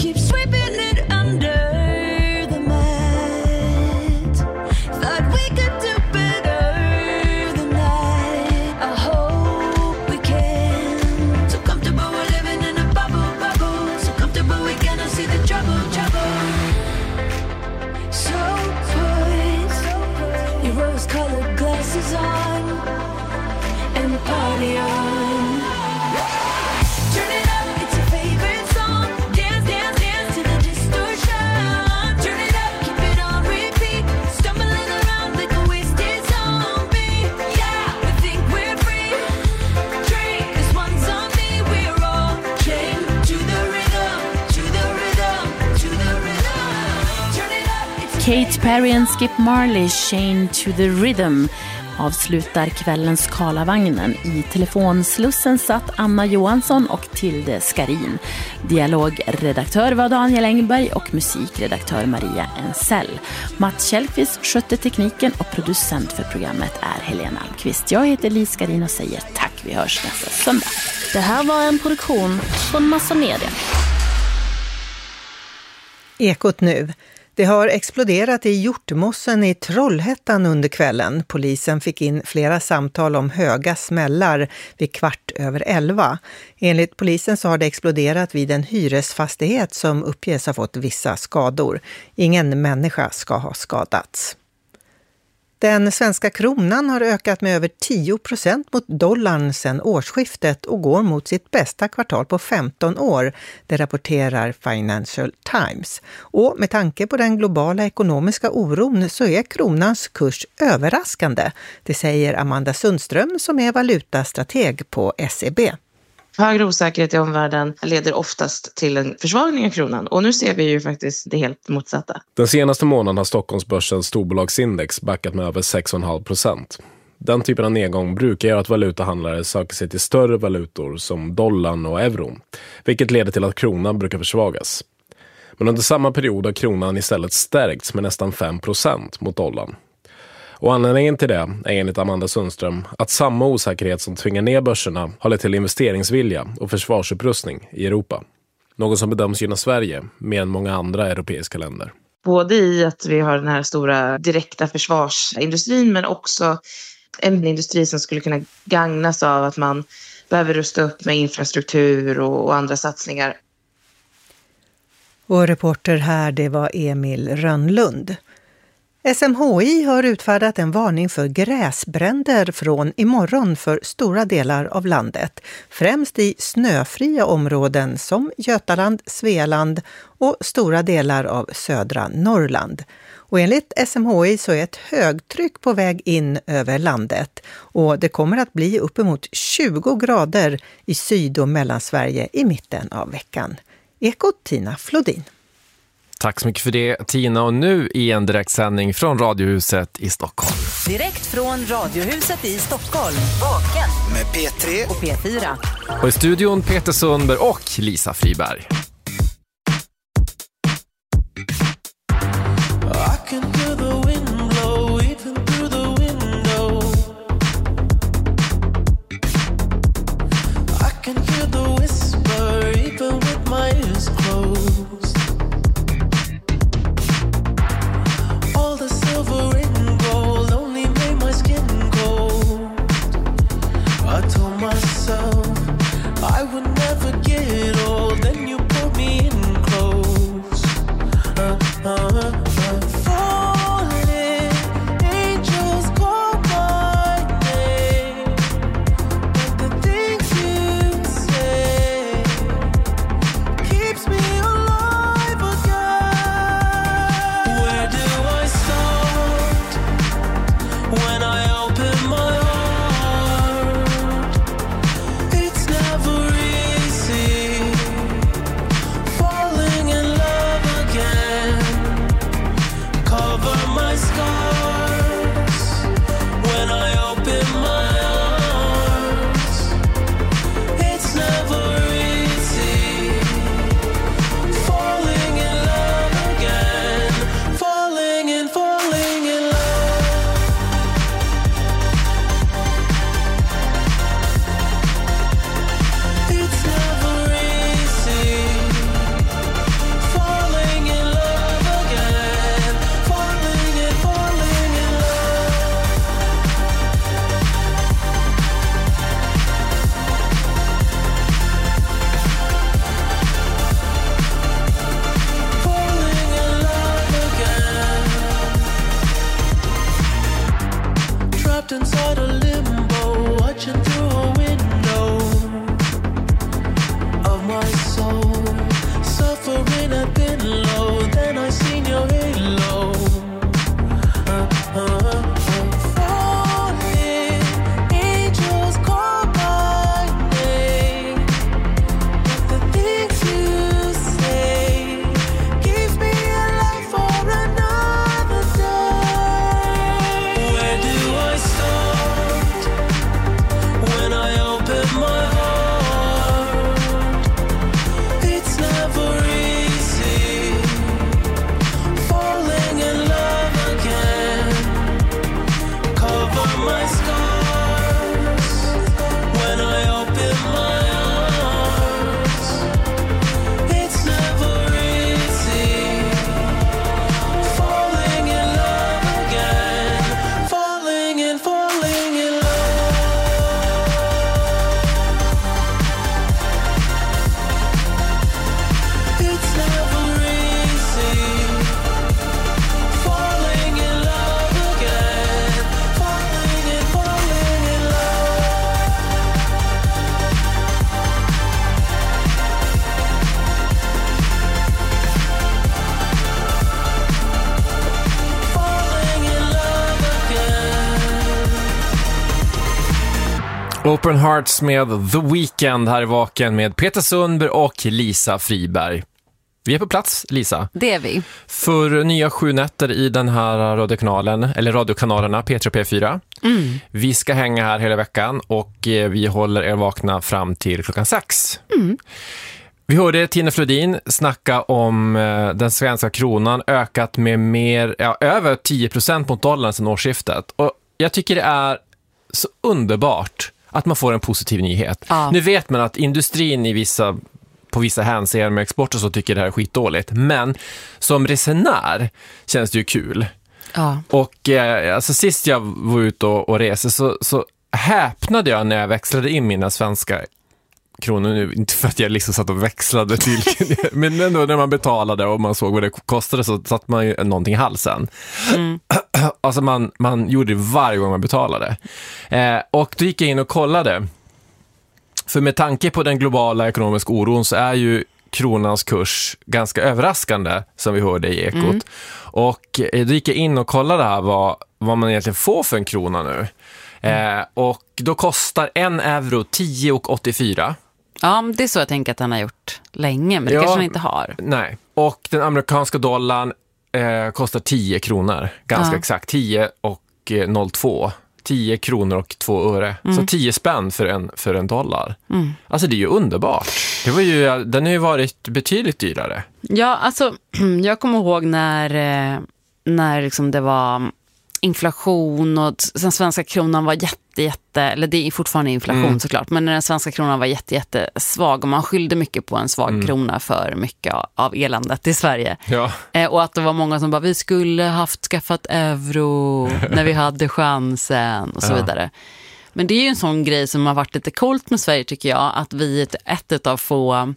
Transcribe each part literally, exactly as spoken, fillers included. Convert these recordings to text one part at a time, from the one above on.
keep sweeping it under the mat. Thought we could do better than that. I hope we can. So comfortable we're living in a bubble, bubble. So comfortable we cannot see the trouble, trouble. So put your rose-colored glasses on and party on. Turn it up, it's your favorite song. Dance, dance, dance to the distortion. Turn it up, keep it on repeat. Stumbling around like a wasted zombie. Yeah, we think we're free. Drink this one's on me. We're all chained to the rhythm, to the rhythm, to the rhythm. Turn it up, it's your Katy Perry och Skip Marley, Chained to the Rhythm, avslutar kvällens Karlavagnen. I telefonslussen satt Anna Johansson och Tilde Skarin. Dialogredaktör var Daniel Engberg och musikredaktör Maria Ensell. Mats Kjellqvist skötte tekniken och producent för programmet är Helena Almqvist. Jag heter Lisa Skarin och säger tack, vi hörs nästa söndag. Det här var en produktion från Massa Media. Ekot nu. Det har exploderat i Hjortmossen i Trollhättan under kvällen. Polisen fick in flera samtal om höga smällar vid kvart över elva. Enligt polisen så har det exploderat vid en hyresfastighet som uppges ha fått vissa skador. Ingen människa ska ha skadats. Den svenska kronan har ökat med över tio procent mot dollarn sedan årsskiftet och går mot sitt bästa kvartal på femton år, det rapporterar Financial Times. Och med tanke på den globala ekonomiska oron så är kronans kurs överraskande, det säger Amanda Sundström som är valutastrateg på S E B. Högre osäkerhet i omvärlden leder oftast till en försvagning av kronan. Och nu ser vi ju faktiskt det helt motsatta. Den senaste månaden har Stockholmsbörsens storbolagsindex backat med över sex komma fem procent. Den typen av nedgång brukar göra att valutahandlare söker sig till större valutor som dollarn och euron, vilket leder till att kronan brukar försvagas. Men under samma period har kronan istället stärkts med nästan fem procent mot dollarn. Och anledningen till det är enligt Amanda Sundström att samma osäkerhet som tvingar ner börserna har lett till investeringsvilja och försvarsupprustning i Europa. Något som bedöms gynna Sverige mer än många andra europeiska länder. Både i att vi har den här stora direkta försvarsindustrin men också en industri som skulle kunna gagnas av att man behöver rusta upp med infrastruktur och, och andra satsningar. Och reporter här, det var Emil Rönnlund. S M H I har utfärdat en varning för gräsbränder från imorgon för stora delar av landet. Främst i snöfria områden som Götaland, Svealand och stora delar av södra Norrland. Och enligt S M H I så är ett högtryck på väg in över landet. Och det kommer att bli uppemot tjugo grader i Syd- och Mellansverige i mitten av veckan. Ekot Tina Flodin. Tack så mycket för det, Tina. Och nu i en direktsändning från Radiohuset i Stockholm. Direkt från Radiohuset i Stockholm. Vaken med P tre och P fyra. Och i studion Peter Sundberg och Lisa Friberg. keeps me alive. Open Hearts med The Weeknd här i Vaken med Peter Sundberg och Lisa Friberg. Vi är på plats, Lisa. Det är vi. För nya sju nätter i den här radiokanalen, eller radiokanalerna P tre och P fyra. Mm. Vi ska hänga här hela veckan och vi håller er vakna fram till klockan sex. Mm. Vi hörde Tina Flodin snacka om den svenska kronan ökat med mer, ja, över tio procent mot dollarn sedan årsskiftet. Och jag tycker det är så underbart att man får en positiv nyhet. Ja. Nu vet man att industrin i vissa, på vissa hänseenden med export och så tycker det här är skitdåligt. Men som resenär känns det ju kul. Ja. Och eh, alltså, sist jag var ute och, och reste så, så häpnade jag när jag växlade in mina svenska kronor nu. Inte för att jag liksom satt och växlade till. Men ändå när man betalade och man såg vad det kostade så satt man ju någonting i halsen. Mm. Alltså man, man gjorde det varje gång man betalade. Eh, och då gick jag in och kollade. För med tanke på den globala ekonomiska oron så är ju kronans kurs ganska överraskande som vi hörde i Ekot. Mm. Och eh, då gick jag in och kollade här vad, vad man egentligen får för en krona nu. Mm. Eh, och då kostar en euro tio komma åttiofyra. Ja, det är så jag tänker att han har gjort länge, men det ja, kanske han inte har. Nej, och den amerikanska dollarn eh, kostar tio kronor, ganska ja. exakt, tio och noll två. tio kronor och två öre. Mm. Så tio spänn för en, för en dollar. Mm. Alltså det är ju underbart. Det var ju, den har ju varit betydligt dyrare. Ja, alltså jag kommer ihåg när, när liksom det var inflation och den svenska kronan var jätte, jätte, eller det är fortfarande inflation mm. såklart, men när den svenska kronan var jätte, jätte svag och man skyllde mycket på en svag mm. krona för mycket av eländet i Sverige. Ja. Eh, och att det var många som bara, vi skulle haft skaffat euro när vi hade chansen och så ja. vidare. Men det är ju en sån grej som har varit lite coolt med Sverige tycker jag, att vi är ett av få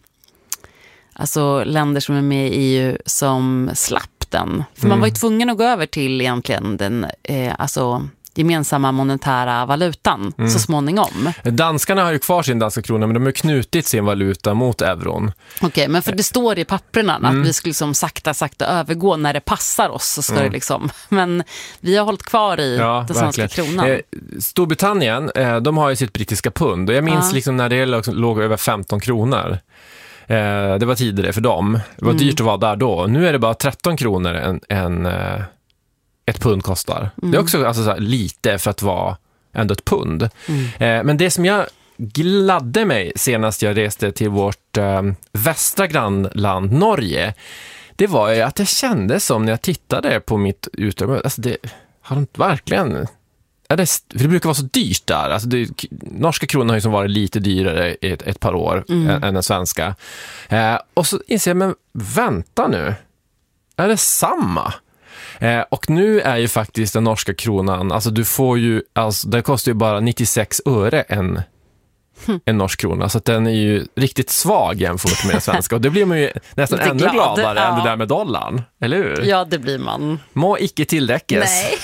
alltså länder som är med i E U som slapp den. För mm. man var ju tvungen att gå över till egentligen den eh, alltså gemensamma monetära valutan mm. så småningom. Danskarna har ju kvar sin danska krona, men de har knutit sin valuta mot euron. Okej, okay, men för det står i papperna mm. att vi skulle liksom sakta, sakta övergå när det passar oss så ska mm. det liksom. Men vi har hållit kvar i ja, den svenska verkligen. kronan. Eh, Storbritannien, eh, de har ju sitt brittiska pund och jag minns ja. liksom när det låg, låg över femton kronor. Eh, det var tidigare för dem. Det var mm. dyrt att vara där då. Nu är det bara tretton kronor en, en, eh, ett pund kostar. Mm. Det är också alltså, så här, lite för att vara ändå ett pund. Mm. Eh, men det som jag gladde mig senast jag reste till vårt eh, västra grannland Norge, det var ju att det kändes som när jag tittade på mitt utrymme. Alltså det har inte verkligen... Är det, för det brukar vara så dyrt där. Alltså det, norska kronan har ju som varit lite dyrare i ett, ett par år mm. än, än den svenska. Eh, och så inser jag, men vänta nu. Är det samma? Eh, och nu är ju faktiskt den norska kronan, alltså du får ju, alltså det kostar ju bara nittiosex öre en, hm. en norsk krona. Så att den är ju riktigt svag jämfört med den svenska. Och det blir man ju nästan ännu glad. gladare ja. än det där med dollarn. Eller hur? Ja, det blir man. Må icke tillräckes. Nej.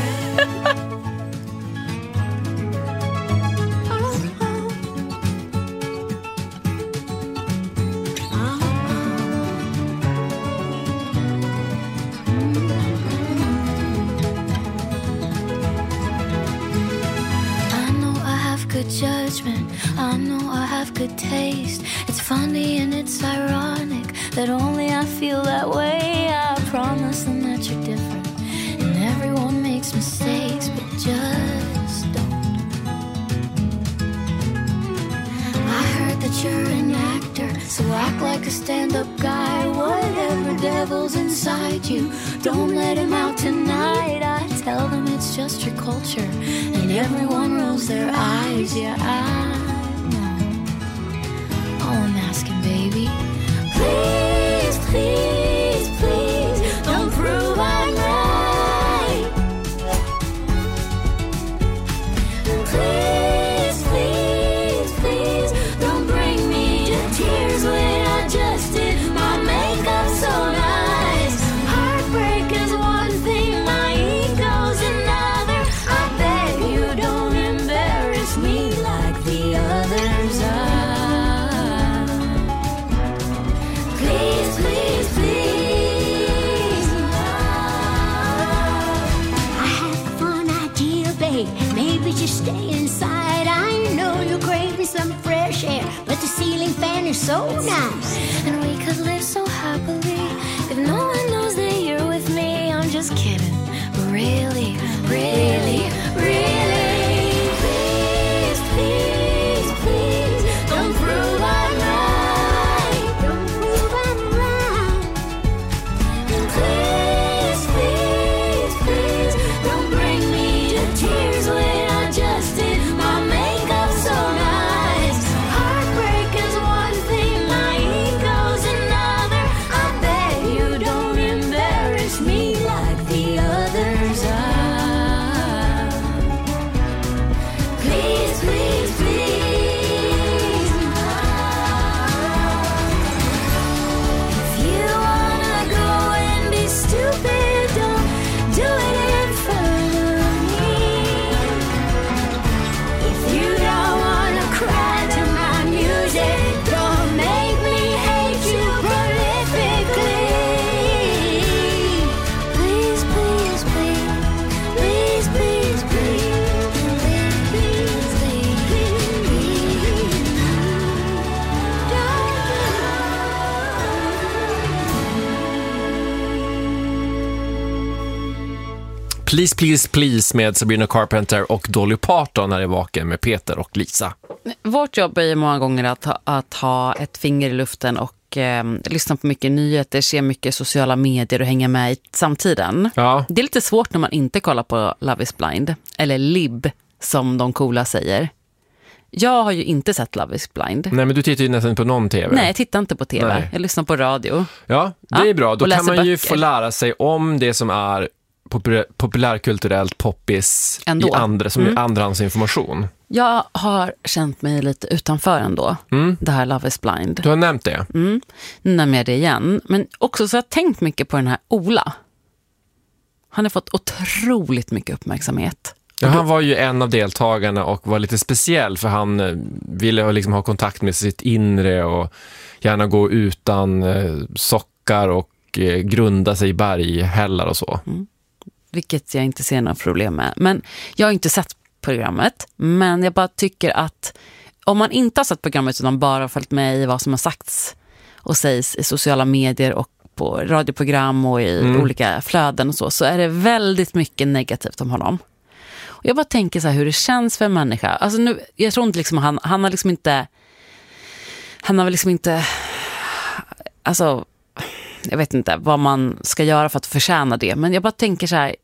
Judgment, I know I have good taste. It's funny and it's ironic that only I feel that way. I promise them that you're different and everyone makes mistakes, but just don't. I heard that you're an actor, so act like a stand-up guy. Whatever devil's inside you, don't let him out tonight. I tell them it's just your culture and everyone rolls their eyes. Yeah, I know. All I'm asking, baby, please, please, please, don't prove I'm right. Please, please, please, don't bring me to tears when I just did my makeup so nice. Heartbreak is one thing, my ego's another. I beg you don't embarrass me like the others are. Please. so nice. And we could live so happily if no one knows that you're with me. I'm just kidding. Really, really, really. Please, please, please, don't prove I'm right. Don't prove I'm right. Please, please, please, don't bring me to tears when I just did my makeup so nice. Heartbreak is one thing, my ego's another. I beg you don't embarrass me like the others are. Please, please, please. If you wanna go and be stupid, don't do it in front of me. If you don't wanna cry to my music, don't make me hate you prolifically. Please, please, please, please, please, please, please, Please, please, please med Sabrina Carpenter och Dolly Parton när det är vaken med Peter och Lisa. Vårt jobb är ju många gånger att ha, att ha ett finger i luften och eh, lyssna på mycket nyheter, se mycket sociala medier och hänga med i samtiden. Ja. Det är lite svårt när man inte kollar på Love is Blind, eller Lib som de coola säger. Jag har ju inte sett Love is Blind. Nej, men du tittar ju nästan på någon tv. Nej, jag tittar inte på tv. Nej. Jag lyssnar på radio. Ja, det Ja, är bra. Då och kan man läser ju böcker. få lära sig om det som är populär, populärkulturellt poppis Ändå. i andra, som Mm. är andrahandsinformation. Jag har känt mig lite utanför ändå. Mm. Det här Love is Blind. Du har nämnt det. Mm. Nu nämner jag det igen. Men också så har jag tänkt mycket på den här Ola. Han har fått otroligt mycket uppmärksamhet. Ja, han var ju en av deltagarna och var lite speciell för han eh, ville liksom ha kontakt med sitt inre och gärna gå utan eh, sockar och eh, grunda sig i berghällar och så. Mm. Vilket jag inte ser några problem med. Men jag har inte sett programmet. Men jag bara tycker att om man inte har sett programmet utan bara följt med i vad som har sagts och sägs i sociala medier och på radioprogram och i Mm. olika flöden och så, så är det väldigt mycket negativt om honom. Och jag bara tänker så här hur det känns för en människa. Alltså nu, jag tror inte liksom han, han har liksom inte han har väl liksom inte alltså jag vet inte vad man ska göra för att förtjäna det, men jag bara tänker så här,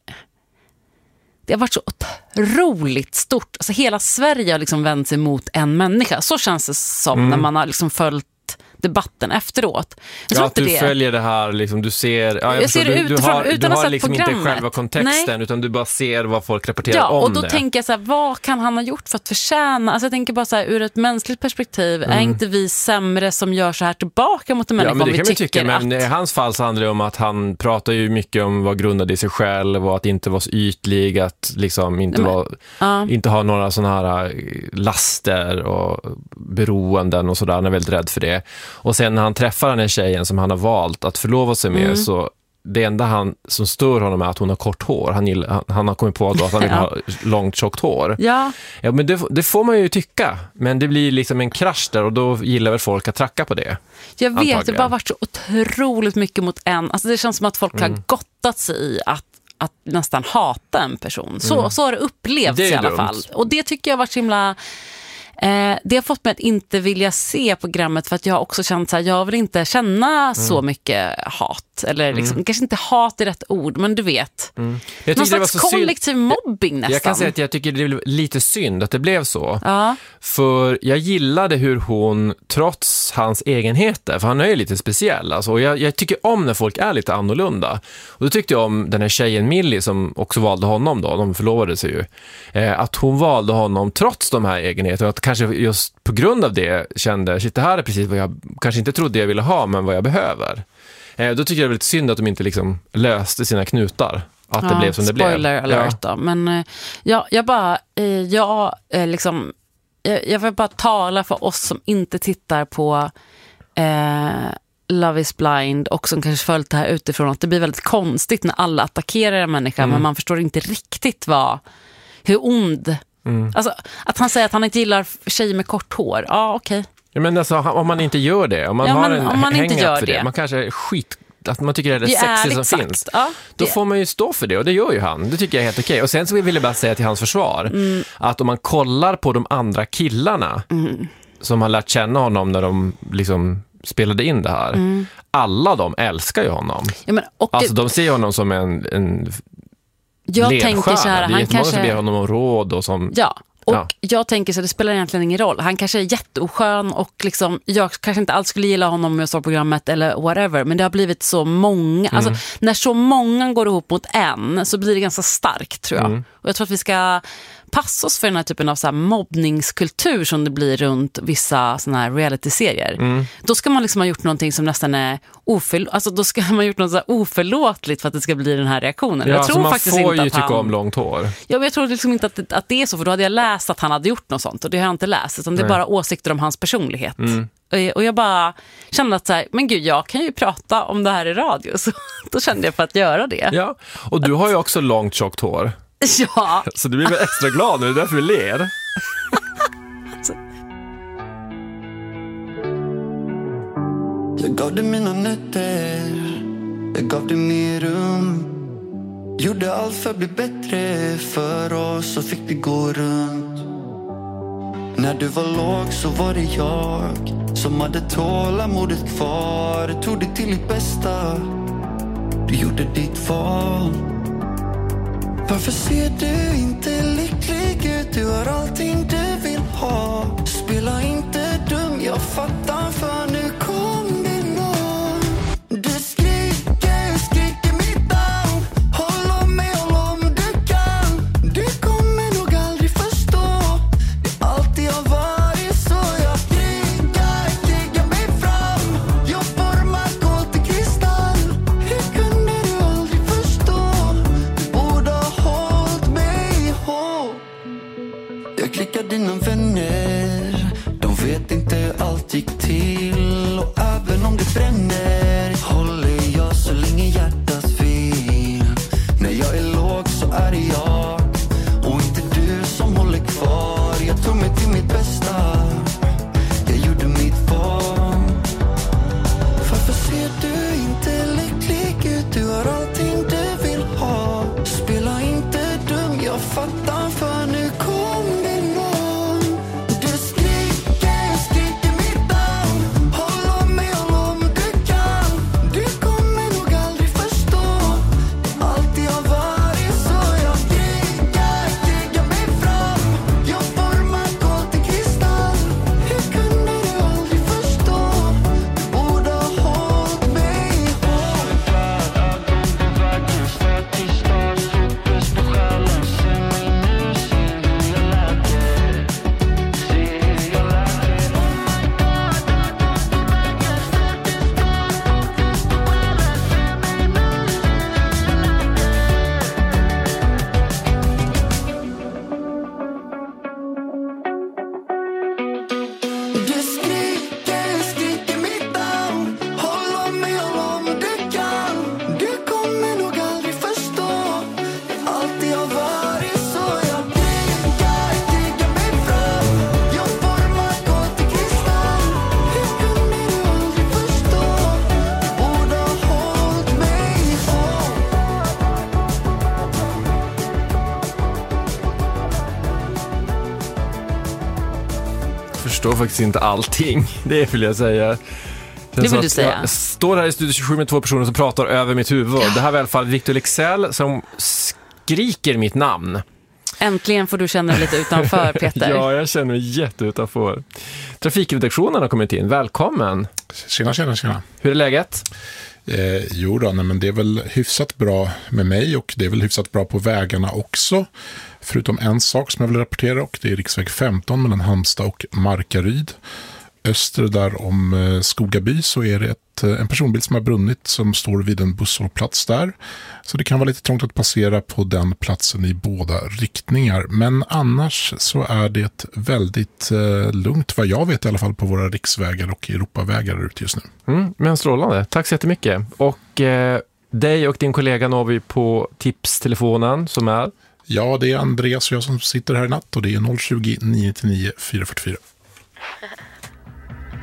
det har varit så otroligt stort. Alltså hela Sverige har liksom vänt sig mot en människa. Så känns det som Mm. när man har liksom följt debatten efteråt. Jag tror Ja, att inte du det. följer det här, liksom, du ser... Ja, Jag förstår, ser det du, du utifrån, har, utan du att ha har sett liksom inte programmet. själva kontexten, Nej. utan du bara ser vad folk rapporterar Ja, om och då det. tänker jag så här, vad kan han ha gjort för att förtjäna? Alltså jag tänker bara så här, ur ett mänskligt perspektiv, är inte vi sämre som gör så här tillbaka mot en människa Ja, men om det vi kan man tycker tycka, men att... i hans fall så handlar det om att han pratar ju mycket om vad grundade i sig själv och att inte vara så ytlig, att liksom inte, Nej, men- vara, Ja. inte ha några sådana här eh, laster och beroenden och sådär. Han är väldigt rädd för det. Och sen när han träffar den här tjejen som han har valt att förlova sig med, Mm. så det enda han, som stör honom är att hon har kort hår. Han, gillar, han, han har kommit på då att han vill Ja. ha långt, tjockt hår. Ja, Ja, men det, det får man ju tycka. Men det blir liksom en krasch där och då gillar väl folk att tracka på det. jag vet, Antagligen. det har bara varit så otroligt mycket mot en. Alltså det känns som att folk Mm. har gottat sig i att, att nästan hata en person. Så, så har det upplevts Det är i alla dumt. fall. Och det tycker jag har varit så himla... Eh, det har fått mig att inte vilja se programmet, för att jag har också känt så här, jag vill inte känna så mycket hat. Eller liksom, kanske inte hat är rätt ord, men du vet. Jag Någon tycker det var slags så synd. kollektiv mobbing nästan. Jag kan säga att jag tycker det är lite synd att det blev så. Ja. För jag gillade hur hon, trots hans egenheter, för han är ju lite speciell. Alltså, och jag, jag tycker om när folk är lite annorlunda. Och då tyckte jag om den här tjejen Millie som också valde honom då, de förlovade sig ju. Eh, att hon valde honom trots de här egenheterna. Att kanske just på grund av det kände, shit, det här är precis vad jag kanske inte trodde jag ville ha, men vad jag behöver. Eh, då tycker jag det är lite synd att de inte liksom löste sina knutar. Att det Ja, blev som det blev. spoiler alert Ja. då. Men eh, jag, jag bara, eh, jag, eh, liksom, jag, jag vill bara tala för oss som inte tittar på eh, Love is Blind och som kanske följt det här utifrån, att det blir väldigt konstigt när alla attackerar en människa, Mm. men man förstår inte riktigt vad, hur ond. Mm. Alltså, att han säger att han inte gillar tjejer med kort hår. Ja, okej. Ja, men alltså, om man inte gör det, om man Ja, har men en om man inte gör för det, det. man kanske är skit, att man tycker det är det, Det är sexy som exakt. finns, Ja, då det- får man ju stå för det, och det gör ju han. Det tycker jag är helt okej. Och sen så vill jag bara säga till hans försvar, Mm. att om man kollar på de andra killarna Mm. som har lärt känna honom när de liksom spelade in det här, Mm. alla de älskar ju honom. Ja, men, och det- Alltså de ser honom som en, en jag ledstjärna. tänker så här, Det är han jättemånga kanske... som ber honom om råd och som... Ja, och Ja. jag tänker så det spelar egentligen ingen roll. Han kanske är jätteoskön och liksom, jag kanske inte alls skulle gilla honom om jag såg programmet eller whatever, men det har blivit så många. Mm. Alltså, när så många går ihop mot en så blir det ganska starkt, tror jag. Mm. Och jag tror att vi ska passa oss för den här typen av så här mobbningskultur som det blir runt vissa såna här reality-serier. Mm. Då ska man liksom ha gjort någonting som nästan är oförl- alltså då ska man ha gjort något så här oförlåtligt för att det ska bli den här reaktionen. Ja, jag tror så man faktiskt får inte ju att tycka han... om långt hår. Ja, men jag tror liksom inte att det, att det är så, för då hade jag läst att han hade gjort något sånt, och det har jag inte läst, utan det är Nej. bara åsikter om hans personlighet. Mm. Och, och jag bara kände att så här, men gud, jag kan ju prata om det här i radio, så då kände jag för att göra det. Ja, och du har ju också långt tjockt hår. Ja. Så du blir väl extra glad nu, det är därför vi ler. Jag gav dig mina nätter, jag gav dig mer rum. Gjorde allt för att bli bättre för oss, så fick vi gå runt. När du var låg så var det jag som hade tålamodet kvar. Tog dig till ditt bästa, du gjorde ditt val. Varför ser du inte lycklig ut? Du har allting du vill ha. Spela inte dum, jag fattar, för nu kommer någon. Du skriker, skriker mitt namn. Håll om mig, håll om du kan. Du kommer nog aldrig förstå. Det alltid har varit så. Jag krigar, krigar mig fram. Jag formar kol till kristall. Hur kunde du aldrig förstå? Du borde ha hållit mig ihop. Jag klickar dina vänner, de vet inte hur allt gick till. Och även om det bränner håller jag så länge hjärtat vill. När jag är låg så är det jag och inte du som håller kvar. Jag tog mig till mitt bästa, jag gjorde mitt val. Varför ser du inte lycklig ut? Du har allting du vill ha. Spela inte dum, jag fattar, för nu kommer någon. Du skriker, skriker mitt namn. Håll om mig, håll om du kan. Du kommer nog aldrig förstå. Det alltid har varit så. Jag krigar, krigar mig fram. Jag formar kol till kristall. Hur kunde du aldrig förstå? Du borde ha hållit mig ihop. Du skriker, skriker mitt namn. Håll om mig, håll om du kan. Du kommer nog aldrig förstå. Det alltid har varit så. Jag krigar, krigar mig fram. Jag formar kol till kristall. Hur kunde du aldrig förstå? Du borde ha hållit mig ihop. Jag förstår faktiskt inte allting, det vill jag säga. Det vill som du att säga. Jag står här i Studio tjugosju med två personer som pratar över mitt huvud. Det här är i alla fall Victor Leksell som skriker mitt namn. Äntligen får du känna dig lite utanför, Peter. Ja, jag känner mig jätteutanför. Trafikredaktionen har kommit in. Välkommen. Tjena, tjena, tjena. Hur är läget? Eh, jo då, nej, men det är väl hyfsat bra med mig och det är väl hyfsat bra på vägarna också. Förutom en sak som jag vill rapportera, och det är riksväg femton mellan Halmstad och Markaryd. Öster där om eh, Skogaby så är det ett, eh, en personbil som har brunnit som står vid en busshållplats där. Så det kan vara lite trångt att passera på den platsen i båda riktningar. Men annars så är det väldigt eh, lugnt, vad jag vet i alla fall, på våra riksvägar och Europavägar ute just nu. Mm, men strålande. Tack så jättemycket. Och eh, dig och din kollega når vi på tipstelefonen som är... Ja, det är Andreas och jag som sitter här i natt och det är noll tjugo, nio nio nio, fyra fyra fyra.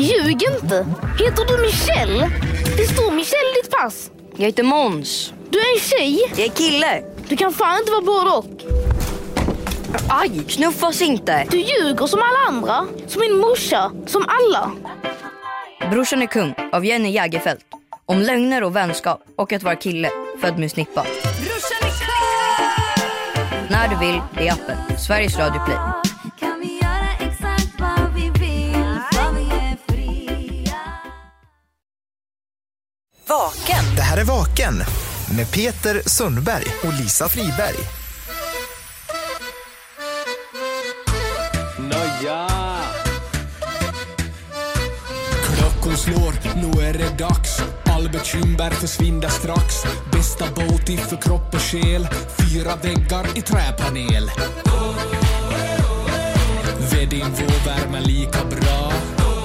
Ljug inte. Heter du Michelle? Det står Michelle i ditt pass. Jag heter Måns. Du är en tjej. Jag är kille. Du kan fan inte vara både och. Aj, knuffas inte. Du ljuger som alla andra. Som min morsa. Som alla. Brorsan är kung av Jenny Jägerfeld. Om lögner och vänskap och att vara kille född med snippa. Brorsan är kung! När du vill i appen Sveriges Radio Play. Kan vi göra exakt vad vi vill, för vi är fria. Vaken. Det här är Vaken med Peter Sundberg och Lisa Friberg. Nåja. Klockan slår, nu är det dags. All bekymmer försvinner strax. Bästa båt för kropp och själ. Fyra väggar i träpanel. Ved din vårvärme lika bra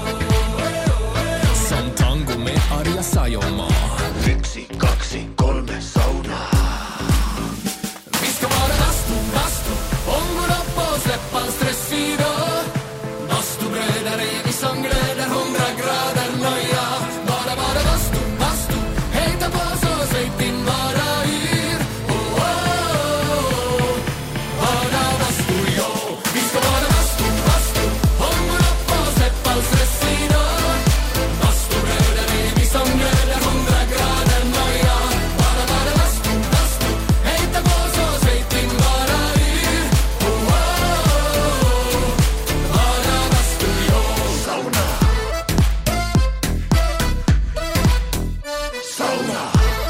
som tango med Arja Saijonmaa. Yksi, kaksi, kolme, sauna. Vi ska vara bastu, bastu. Ångon upp och släppa en stress idag. Bastubröder är vi som glöder hundra grader nöja. Bara, bara bastu, bastu. Hejta på så svejt din vara yr. Oh, oh, oh. Bara bastu, jo. Vi ska vara bastu, bastu. Ångon upp och släppa en stress idag. Bastubröder är vi som glöder hundra grader nöja. Bara, bara bastu, bastu. Hejta på så svejt din vara yr. Oh, oh, oh. Bara bastu, jo. Sauna. Sauna.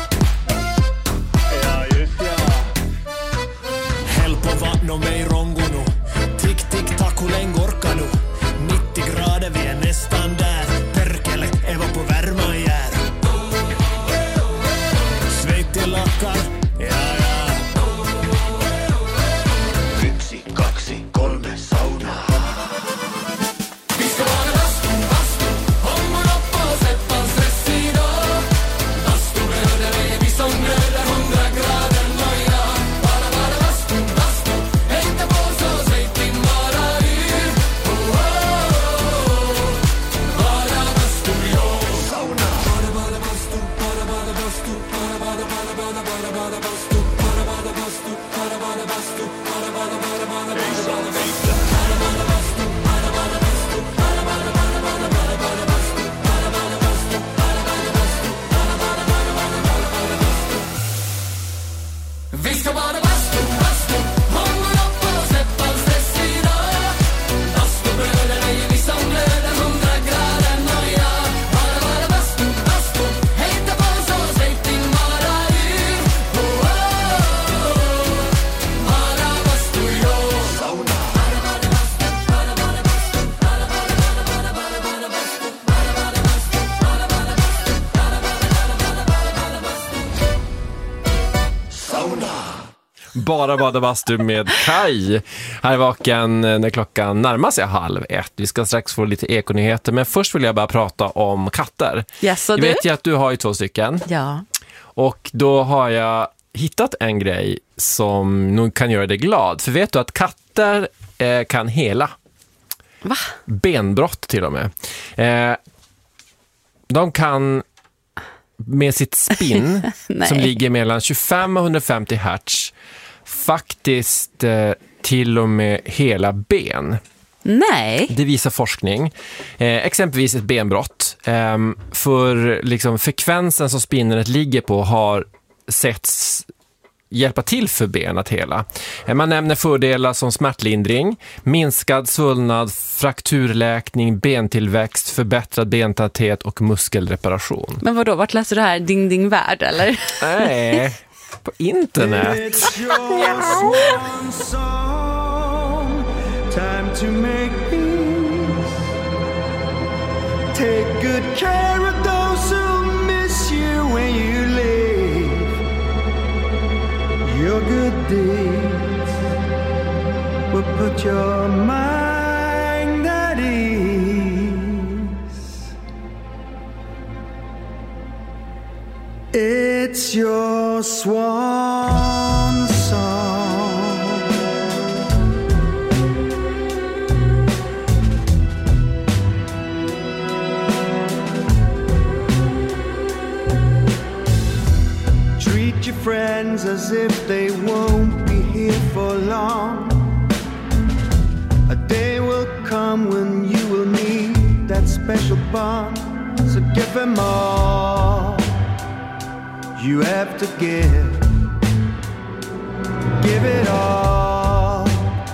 Ja, just ja. Häll på vatten och mig rongo nu. Tick, tick, tack, hur länge orkar nu? nittio grader, vi är nästan där. Perkele, Eva på värma jär. Svett i lackar, ja, ja. Yksi, kaksi, kolme, sauna. Vi ska vara bastu, bastu. Ångon upp och släppa en stress idag. Bastubröder är vi som glöder hundra grader nöja. Bara, bara bastu, bastu. Hejta på så svejt din vara yr. Oh, oh, oh. Bara bastu, jo. Sauna. Bara, bara bastu, bara, bara bastu. Bara, bara, bara, bara, bara, bara bastu. Bara, bara bastu, bara, bara bastu. Bara, bara, bara, bara, bara, bara bastu. Bara, bara bastu, bara, bara bastu. Bara, bara bastu, bara, bara, bara, bara, bara, bara bastu. Bara, bara bastu, bara, bara bastu. Bara, bara, bara, bara, bara, bara bastu. Vi ska vara bastu, bastu. Ångon upp och släppa en stress idag. Bastubröder är vi som glöder hundra grader nöja. Bara, bara bastu, bastu. Hejta på så svejt din vara yr. Oh, oh, oh. Bara bastu, jo. Sauna. Bara, bara bastu, bara, bara bastu. Bara, bara, bara, bara, bara, bara bastu. Bara, bara bastu, bara, bara bastu. Bara, bara, bara, bara, bara, bara bastu. Sauna. Bara bada bastu med Kai. Här är Vaken när klockan närmar sig halv ett. Vi ska strax få lite ekonyheter, men först vill jag bara prata om katter. Yes, och jag du? vet ju att du har ju två stycken. Ja. Och då har jag hittat en grej som nog kan göra dig glad. För vet du att katter eh, kan hela. Va? Benbrott till och med. Eh, de kan med sitt spinn Nej. som ligger mellan tjugofem och hundrafemtio hertz faktiskt eh, till och med hela ben. Nej. Det visar forskning. Eh, exempelvis ett benbrott. Eh, för liksom frekvensen som spinnet ligger på har setts hjälpa till för ben att hela. Eh, man nämner fördelar som smärtlindring, minskad svullnad, frakturläkning, bentillväxt, förbättrad bentäthet och muskelreparation. Men vadå, vart läser du här? Ding Ding Värld, eller? Nej, på internet. Time to make peace. Take good care of those who miss you when you leave. Your good deeds will put your mind at ease. It's your swan song. things as if they won't be here for long. A day will come when you will need that special bond. So give them all you have to give. Give it all.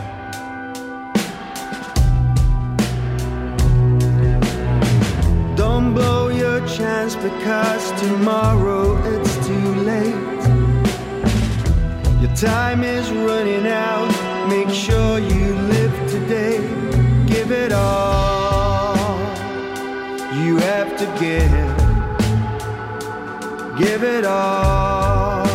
Don't blow your chance because tomorrow it's too late. Your time is running out. Make sure you live today. Give it all you have to give. Give it all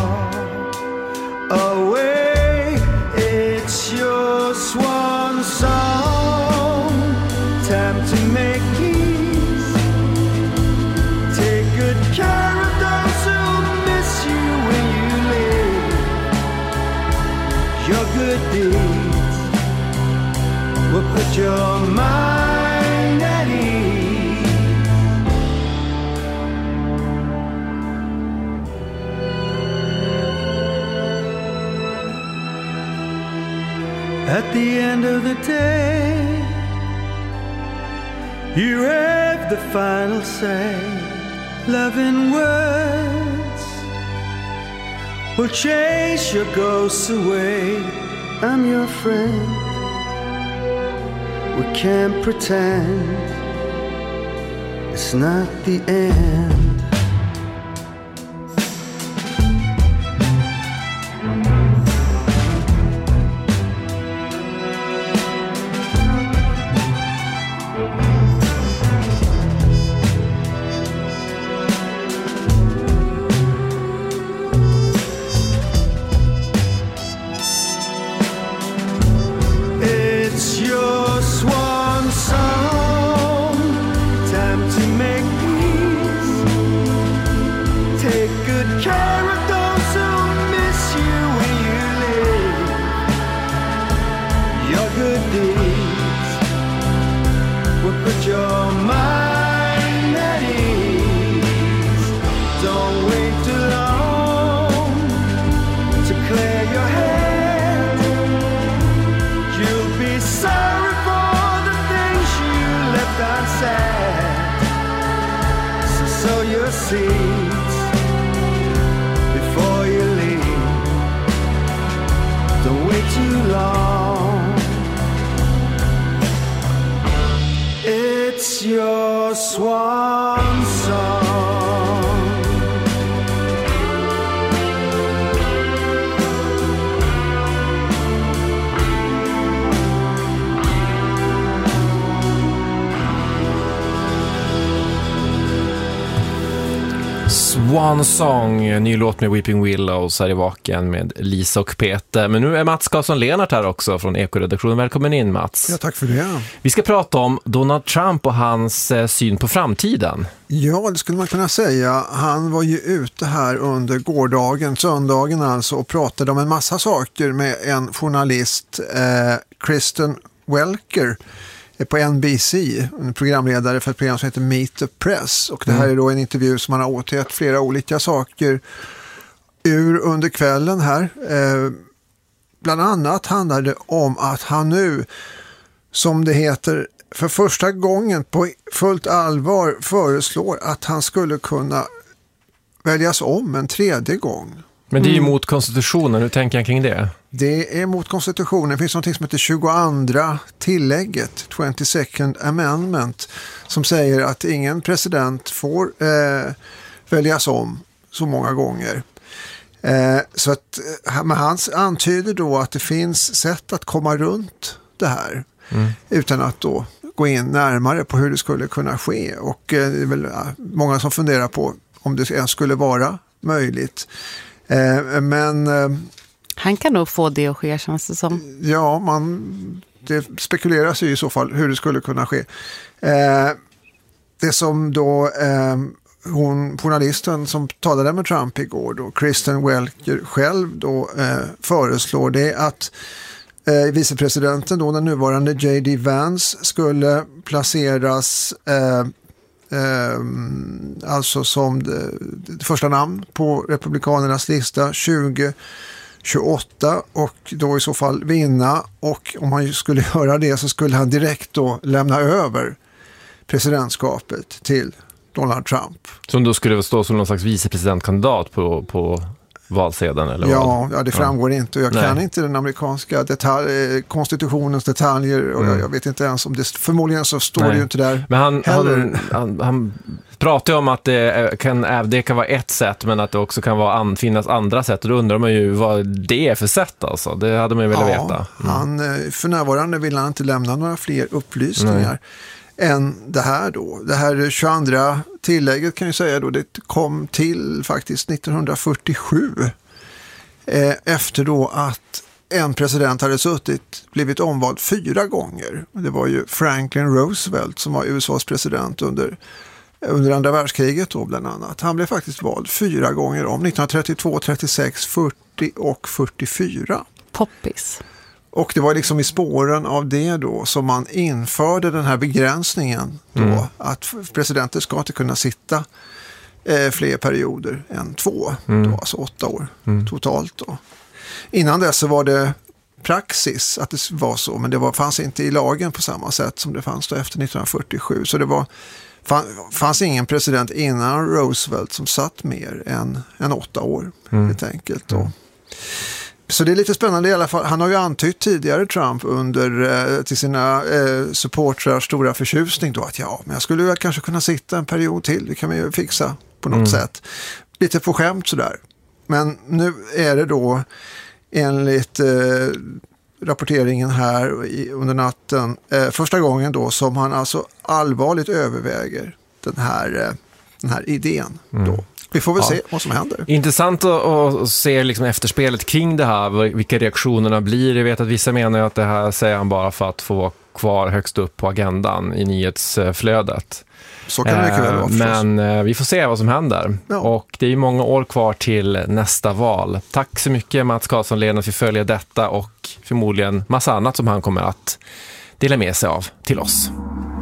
away. It's your swan song. Time to make peace. Take good care of those who miss you when you live. Your good deeds will put your mind at ease. At the end of the day, you have the final say. Loving words will chase your ghosts away. I'm your friend. We can't pretend it's not the end. Swan Song, ny låt med Weeping Willows här i Vaken med Lisa och Peter. Men nu är Mats Karlsson-Lennart här också från Ekoredaktionen. Välkommen in, Mats. Ja, tack för det. Vi ska prata om Donald Trump och hans eh, syn på framtiden. Ja, det skulle man kunna säga. Han var ju ute här under gårdagen, söndagen alltså, och pratade om en massa saker med en journalist, eh, Kristen Welker, på N B C, en programledare för ett program som heter Meet the Press. Och det här är då en intervju som man har återgett flera olika saker ur under kvällen här. Eh, bland annat handlar det om att han nu, som det heter, för första gången på fullt allvar föreslår att han skulle kunna väljas om en tredje gång. Men det är ju mot konstitutionen, hur tänker han kring det? Det är mot konstitutionen. Det finns något som heter tjugoandra tillägget, twenty-second amendment, som säger att ingen president får eh, väljas om så många gånger. Eh, så att, men han antyder då att det finns sätt att komma runt det här mm. utan att då gå in närmare på hur det skulle kunna ske. Och eh, det är väl många som funderar på om det ens skulle vara möjligt. Eh, men... Eh, Han kan nog få det att ske, känns det som. Ja, man, det spekuleras ju i så fall hur det skulle kunna ske. Eh, det som då eh, hon, journalisten som talade med Trump igår, då, Kristen Welker själv då eh, föreslår det att eh, vicepresidenten, då den nuvarande J D Vance, skulle placeras eh, eh, alltså som det, det första namn på republikanernas lista tjugo tjugoåtta och då i så fall vinna, och om han skulle göra det så skulle han direkt då lämna över presidentskapet till Donald Trump. Som då skulle stå som någon slags vicepresidentkandidat på, på valsedeln eller ja, vad? Ja, det framgår ja. inte. Jag Nej. kan inte den amerikanska detalj, konstitutionens detaljer och mm. jag, jag vet inte ens om det, förmodligen så står Nej. det ju inte där. Men han, han, han, han pratar ju om att det kan, det kan vara ett sätt, men att det också kan vara an, finnas andra sätt, och då undrar man ju vad det är för sätt alltså. Det hade man ju velat ja, veta. Mm. Han, för närvarande vill han inte lämna några fler upplysningar. Nej. än det här då. Det här tjugoandra tillägget kan jag säga då, det kom till faktiskt nittonhundrafyrtiosju eh, efter då att en president hade suttit, blivit omvald fyra gånger. Det var ju Franklin Roosevelt som var U S A:s president under, under andra världskriget då bland annat. Han blev faktiskt vald fyra gånger om, nittonhundratrettiotvå, trettiosex, fyrtio och fyrtiofyra. Poppis. Och det var liksom i spåren av det då som man införde den här begränsningen då, mm. att presidenter ska inte kunna sitta eh, fler perioder än två, mm. då, alltså åtta år mm. totalt då. Innan dess så var det praxis att det var så, men det var, fanns inte i lagen på samma sätt som det fanns då efter nittonhundrafyrtiosju. Så det var, fann, fanns ingen president innan Roosevelt som satt mer än, än åtta år mm. helt enkelt då. Mm. Så det är lite spännande i alla fall. Han har ju antytt tidigare Trump under eh, till sina eh, supportrar stora förtjusning då att ja, men jag skulle väl kanske kunna sitta en period till. Det kan vi ju fixa på något mm. sätt. Lite på skämt sådär. Men nu är det då enligt eh, rapporteringen här i, under natten eh, första gången då som han alltså allvarligt överväger den här, eh, den här idén mm. då. Vi får väl ja. se vad som händer. Intressant att, att se liksom efterspelet kring det här, vilka reaktionerna blir. Jag vet att vissa menar att det här säger han bara för att få vara kvar högst upp på agendan i nyhetsflödet. Så kan det mycket väl vara förstås. Men vi får se vad som händer. Ja. Och det är många år kvar till nästa val. Tack så mycket Mats Karlsson-Lehn att vi följer detta och förmodligen massa annat som han kommer att dela med sig av till oss.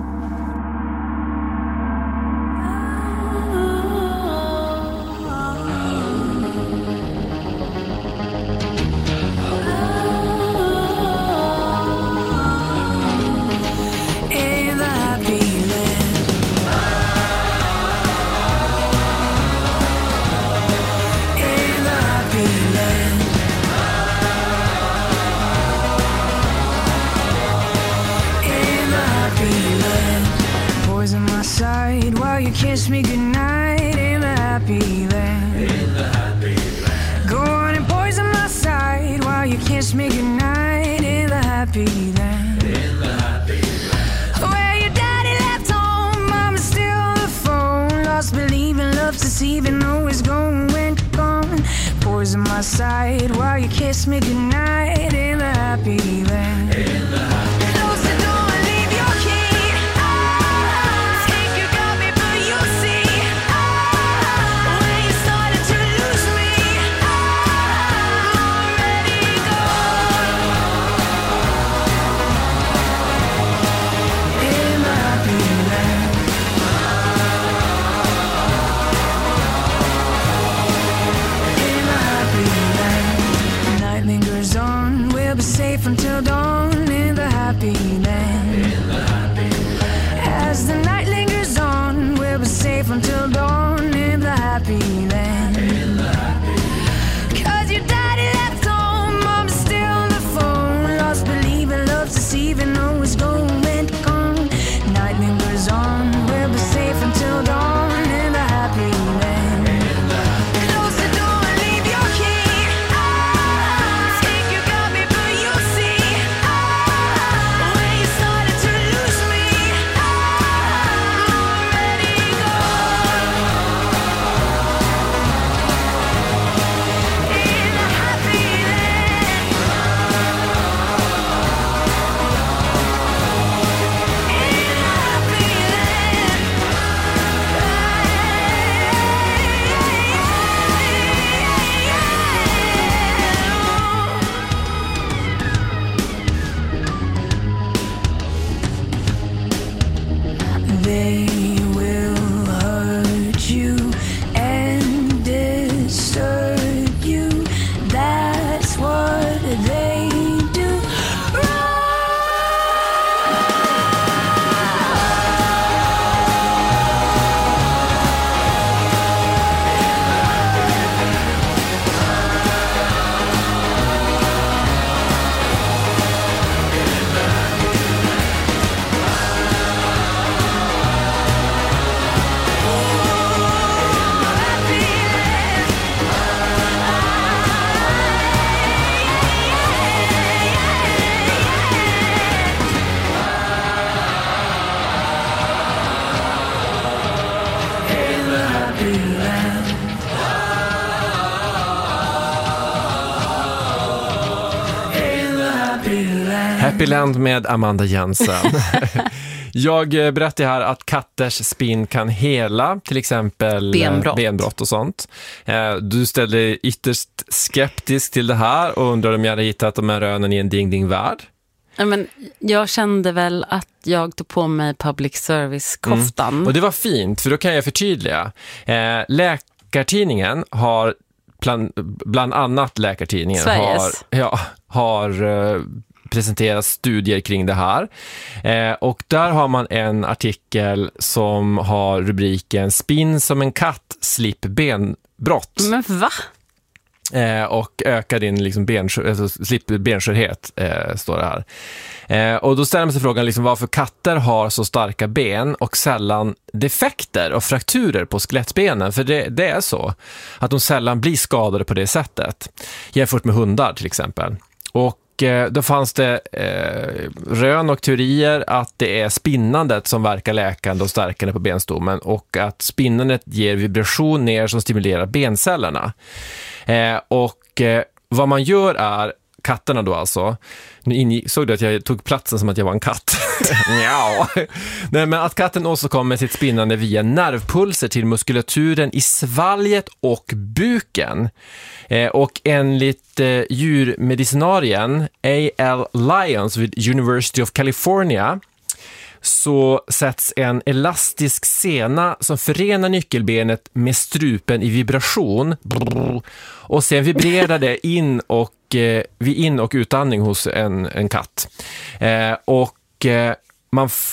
Kiss me goodnight in the happy land. In the happy land. Go on and poison my side while you kiss me goodnight in the happy land. In the happy land. Where your daddy left home, mama's still on the phone. Lost believing, love's deceiving, always going when gone. Poison my side while you kiss me goodnight in the happy land. In the happy land. Close the door and leave your key. Until dawn in the happy land. In the happy land. As the night lingers on, we'll be safe until dawn in the happy land. In the happy land. Cause your daddy left home, mom's still on the phone. Lost believing, love's deceiving, always going when gone. Night lingers on, we'll be safe until dawn in the happy land. In the happy land. Close the door and leave your key. I think you got me, but you'll see. When you started to lose me, I'm already gone. Happyland med Amanda Jensen. Jag berättar här att katters spinn kan hela till exempel benbrott, benbrott och sånt. Du ställer dig ytterst skeptisk till det här och undrar om jag hade hittat de här rönen i en ding-ding-värld. Ja, men jag kände väl att jag tog på mig public service-koftan. Mm. Och det var fint, för då kan jag förtydliga. Eh, Läkartidningen har, bland, bland annat Läkartidningen, Sveriges. har, ja, har eh, presenterat studier kring det här. Eh, och där har man en artikel som har rubriken Spinn som en katt, slipp benbrott. Men va? Eh, och ökar din liksom benskör, alltså, slipper benskörhet, eh, står det här. Eh, och då ställer man sig frågan liksom, varför katter har så starka ben och sällan defekter och frakturer på skelettbenen. För det, det är så att de sällan blir skadade på det sättet. Jämfört med hundar till exempel. Och eh, då fanns det eh, rön och teorier att det är spinnandet som verkar läkande och stärkande på benstommen. Och att spinnandet ger vibration ner som stimulerar bencellerna. Eh, och eh, vad man gör är, katterna då alltså, nu in, såg du att jag tog platsen som att jag var en katt? Ja. Nej, men att katten också kommer sitt spinnande via nervpulser till muskulaturen i svalget och buken. Eh, och enligt eh, djurmedicinarien A L Lyons vid University of California så sätts en elastisk sena som förenar nyckelbenet med strupen i vibration och sen vibrerar det in och, eh, vid in- och utandning hos en, en katt. Eh, och eh, man f-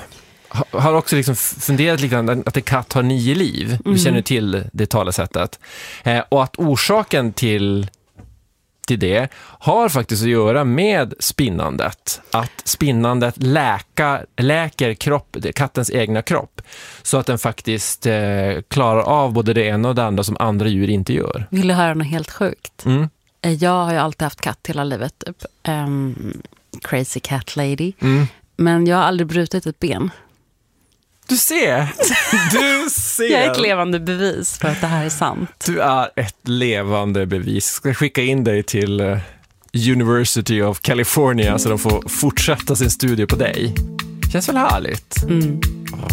har också liksom funderat lite att en katt har nio liv. Vi känner till det talesättet. Eh, och att orsaken till till det har faktiskt att göra med spinnandet. Att spinnandet läka, läker kropp, kattens egna kropp. Så att den faktiskt eh, klarar av både det ena och det andra som andra djur inte gör. Vill du höra något helt sjukt? Mm. Jag har ju alltid haft katt hela livet. Typ. Um, crazy cat lady. Mm. Men jag har aldrig brutit ett ben. Du ser! Du ser! Jag är ett levande bevis för att det här är sant. Du är ett levande bevis. Jag ska skicka in dig till uh, University of California så de får fortsätta sin studie på dig. Känns väl härligt? Mm.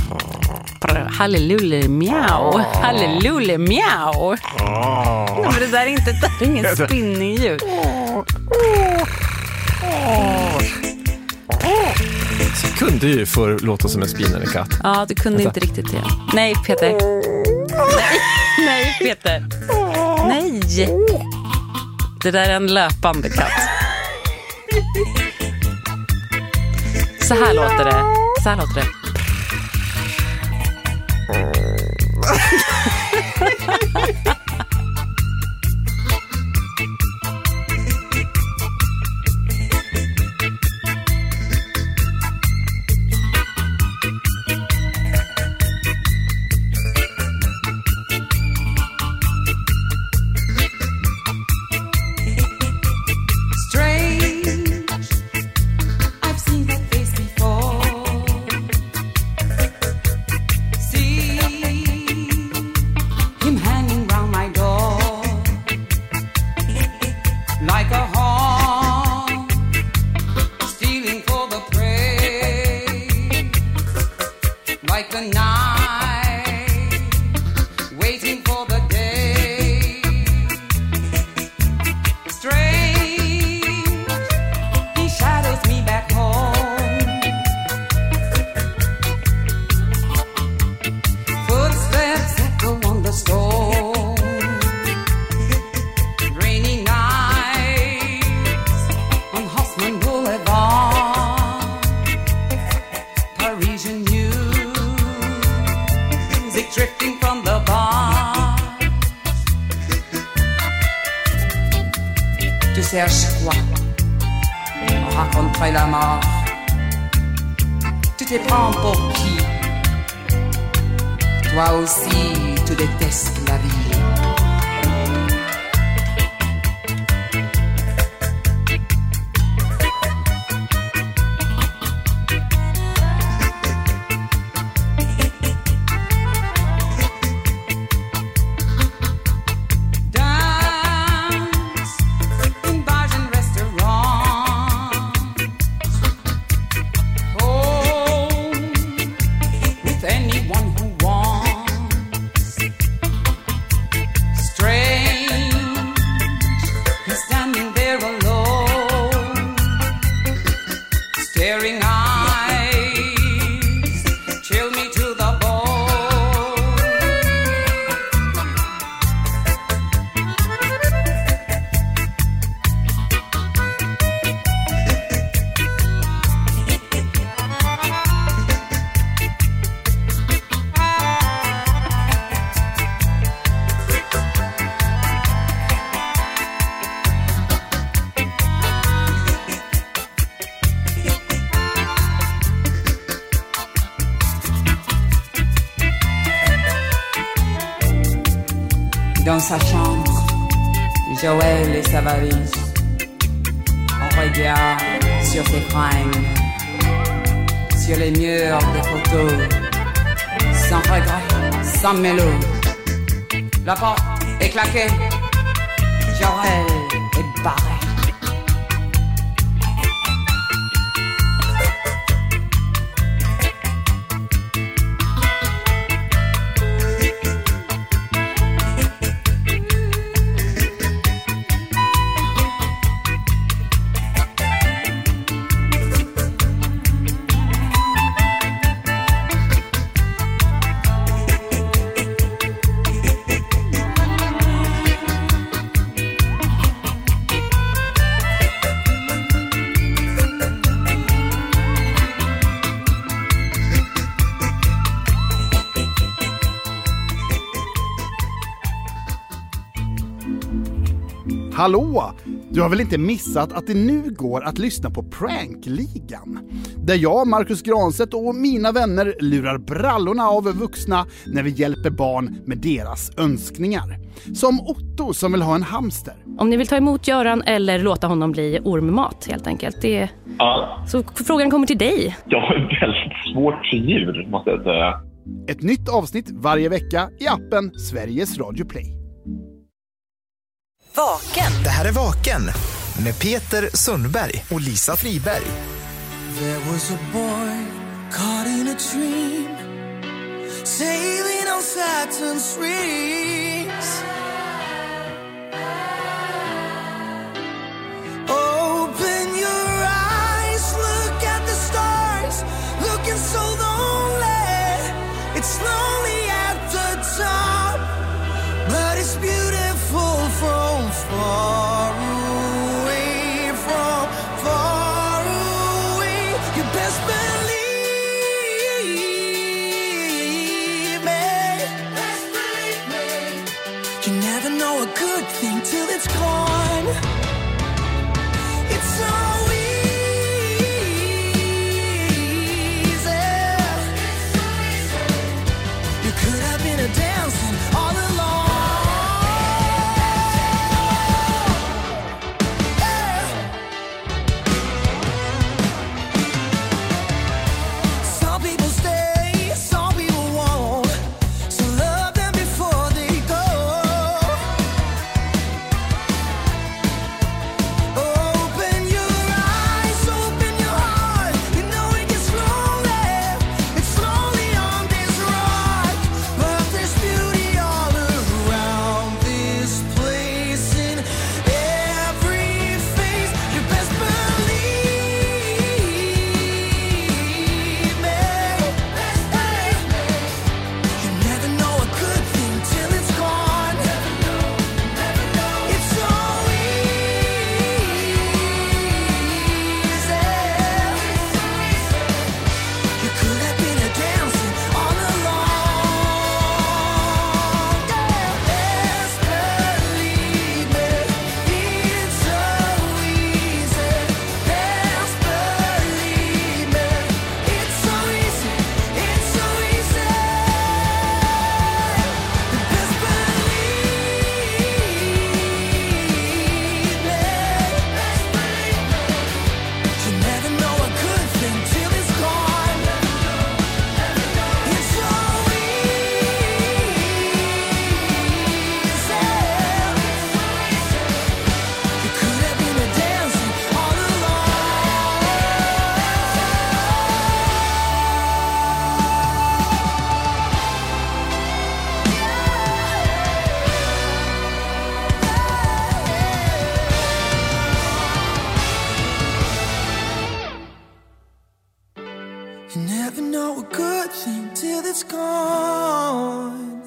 Halleluja, miau. Halleluja, miau. Nej, men det där är inte, det är ingen spinningljud. Så kunde ju få låta som en spinnande katt. Ja, du kunde Vänta. inte riktigt det. Nej, Peter. Nej, nej, Peter. Nej. Det där är en löpande katt. Så här låter det. Så här låter det. cherches quoi en raconterait la mort. Tu te prends pour qui? Toi aussi, tu détestes la vie. Dans sa chambre, Joël et sa valise. On regarde sur ses fringues, sur les murs des photos, sans regret, sans mélo. La porte est claquée, Joël est barré. Hallå! Du har väl inte missat att det nu går att lyssna på Prankligan? Där jag, Marcus Granstedt och mina vänner lurar brallorna av vuxna när vi hjälper barn med deras önskningar. Som Otto som vill ha en hamster. Om ni vill ta emot Göran eller låta honom bli ormmat helt enkelt. Det... Ja. Så frågan kommer till dig. Jag har väldigt svårt för djur, måste jag säga. Ett nytt avsnitt varje vecka i appen Sveriges Radio Play. Vaken. Det här är Vaken med Peter Sundberg och Lisa Friberg. There was a boy caught in a dream, sailing on Saturn's rings. Open your eyes, look at the stars, looking so lonely. It's lonely at the top, but it's beautiful from far away, from far away. You best believe me. Best believe me. You never know a good thing till it's gone. It's so easy. It's so easy. You could have been a dancing all along. You never know a good thing till it's gone.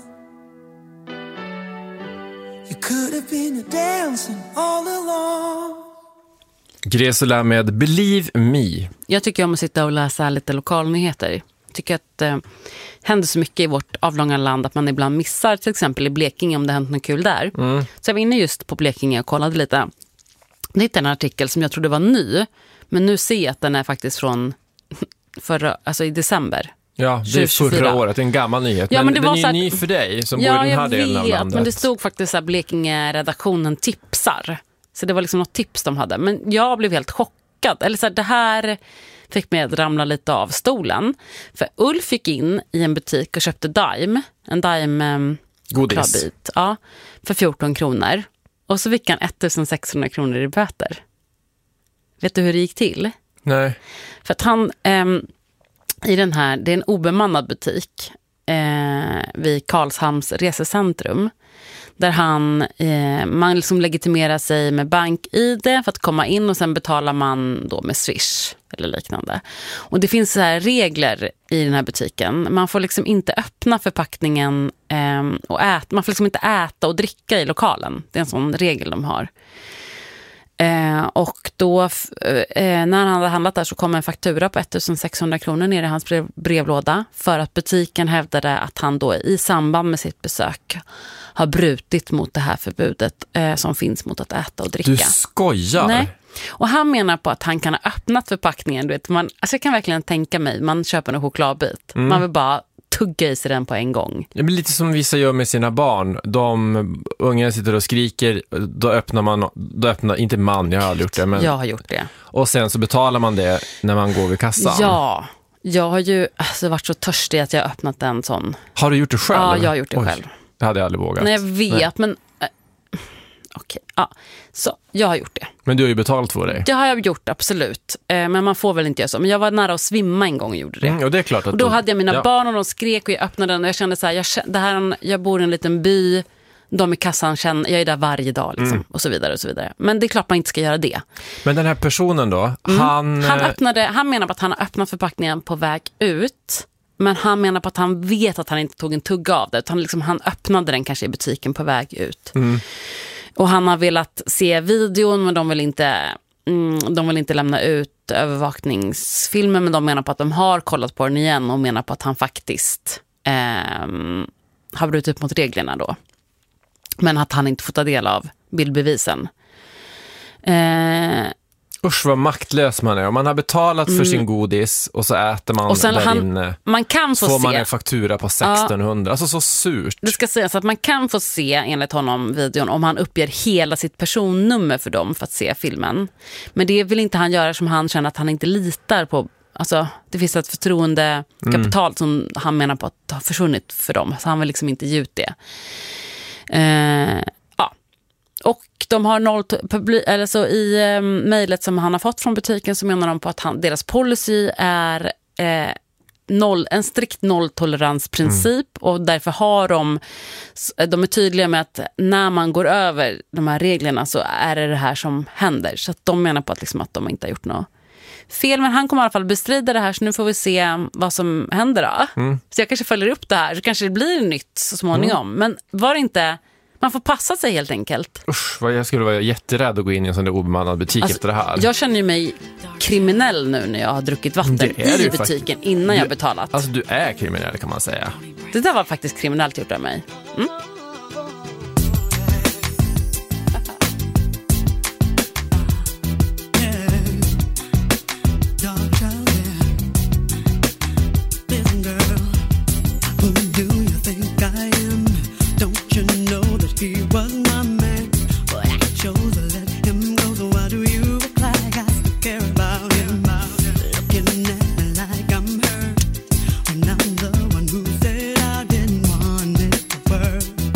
You could have been a dancing all along. Gresula med Believe Me. Jag tycker om att sitta och läsa lite lokalnyheter. Jag tycker att det eh, händer så mycket i vårt avlånga land att man ibland missar, till exempel i Blekinge om det hänt något kul där. Mm. Så jag var inne just på Blekinge och kollade lite. Jag hittade en artikel som jag trodde var ny, men nu ser jag att den är faktiskt från förra, alltså i december. Ja, det är förra året, en gammal nyhet. Ja, men, men det den var är så här, ny för dig som ja, bor i den här delen av vet, landet. Men det stod faktiskt att Blekinge-redaktionen tipsar. Så det var liksom något tips de hade. Men jag blev helt chockad. Eller så här, det här fick mig att ramla lite av stolen. För Ulf gick in i en butik och köpte Daim. En Daim um, godis. Ja, för fjorton kronor. Och så fick han ettusensexhundra kronor i böter. Vet du hur det gick till? Nej. För att han, eh, i den här, det är en obemannad butik eh, vid Karlshamns resecentrum. Där han, eh, man liksom legitimerar sig med bank-I D för att komma in och sen betalar man då med Swish eller liknande. Och det finns så här regler i den här butiken. Man får liksom inte öppna förpackningen eh, och äta. Man får liksom inte äta och dricka i lokalen. Det är en sån regel de har. Eh, och då, eh, när han hade handlat där så kom en faktura på ettusensexhundra kronor ner i hans brev, brevlåda för att butiken hävdade att han då i samband med sitt besök har brutit mot det här förbudet eh, som finns mot att äta och dricka. Du skojar? Nej. Och han menar på att han kan ha öppnat förpackningen. Du vet, man, alltså jag kan verkligen tänka mig, man köper en chokladbit. Mm. Man vill bara tugga i sig den på en gång. Det blir lite som vissa gör med sina barn. De unga sitter och skriker, då öppnar man, då öppnar, inte man, jag har aldrig gjort det. Men, jag har gjort det. Och sen så betalar man det när man går vid kassan. Ja, jag har ju alltså, varit så törstig att jag har öppnat en sån. Har du gjort det själv? Ja, jag har gjort det Oj, själv. Det hade jag aldrig vågat. Nej, jag vet, Nej. men... Äh, Okej, ja. Så, jag har gjort det. Men du har ju betalt för det. Det har jag gjort, absolut. Eh, men man får väl inte göra så. Men jag var nära att svimma en gång och gjorde det. Mm, och det är klart att och då de, hade jag mina ja. barn och de skrek och jag öppnade den. Och jag kände så här, jag, det här, jag bor i en liten by. De i kassan känner, jag är där varje dag liksom, Mm. och så vidare och så vidare. Men det är klart man inte ska göra det. Men den här personen då, Mm. han... Han, öppnade, han menar på att han har öppnat förpackningen på väg ut. Men han menar på att han vet att han inte tog en tugga av det. Utan liksom, han öppnade den kanske i butiken på väg ut. Mm. Och han har velat se videon, men de vill inte, mm, de vill inte lämna ut övervakningsfilmen. Men de menar på att de har kollat på den igen och menar på att han faktiskt eh, har brutit mot reglerna då. Men att han inte får ta del av bildbevisen. Eh, Usch vad maktlös man är. Om man har betalat för Mm. sin godis och så äter man Och sen där han- inne. man kan få får se- man en faktura på sextonhundra. Alltså så surt. Det ska sägas att man kan få se, enligt honom, videon om han uppger hela sitt personnummer för dem för att se filmen. Men det vill inte han göra som han känner att han inte litar på. Alltså, det finns ett förtroendekapital Mm. som han menar på att har försvunnit för dem. Så han vill liksom inte ge ut det. Eh, ja. Och de har noll publi- eller så i eh, mejlet som han har fått från butiken så menar de på att han, deras policy är eh, noll, en strikt nolltoleransprincip mm. och därför har de de är tydliga med att när man går över de här reglerna så är det det här som händer. Så att de menar på att, liksom, att de inte har gjort något fel, men han kommer i alla fall bestrida det här så nu får vi se vad som händer då. Mm. Så jag kanske följer upp det här så kanske det blir nytt så småningom. Mm. Men var det inte, man får passa sig helt enkelt. Usch, vad jag skulle vara jätterädd att gå in i en sån där obemannad butik Alltså, efter det här. Jag känner ju mig kriminell nu när jag har druckit vatten Det är i du butiken faktiskt. innan jag Du- betalat. Alltså du är kriminell kan man säga. Det där var faktiskt kriminellt gjort av mig. Mm. When I'm the one who said I didn't want it to work.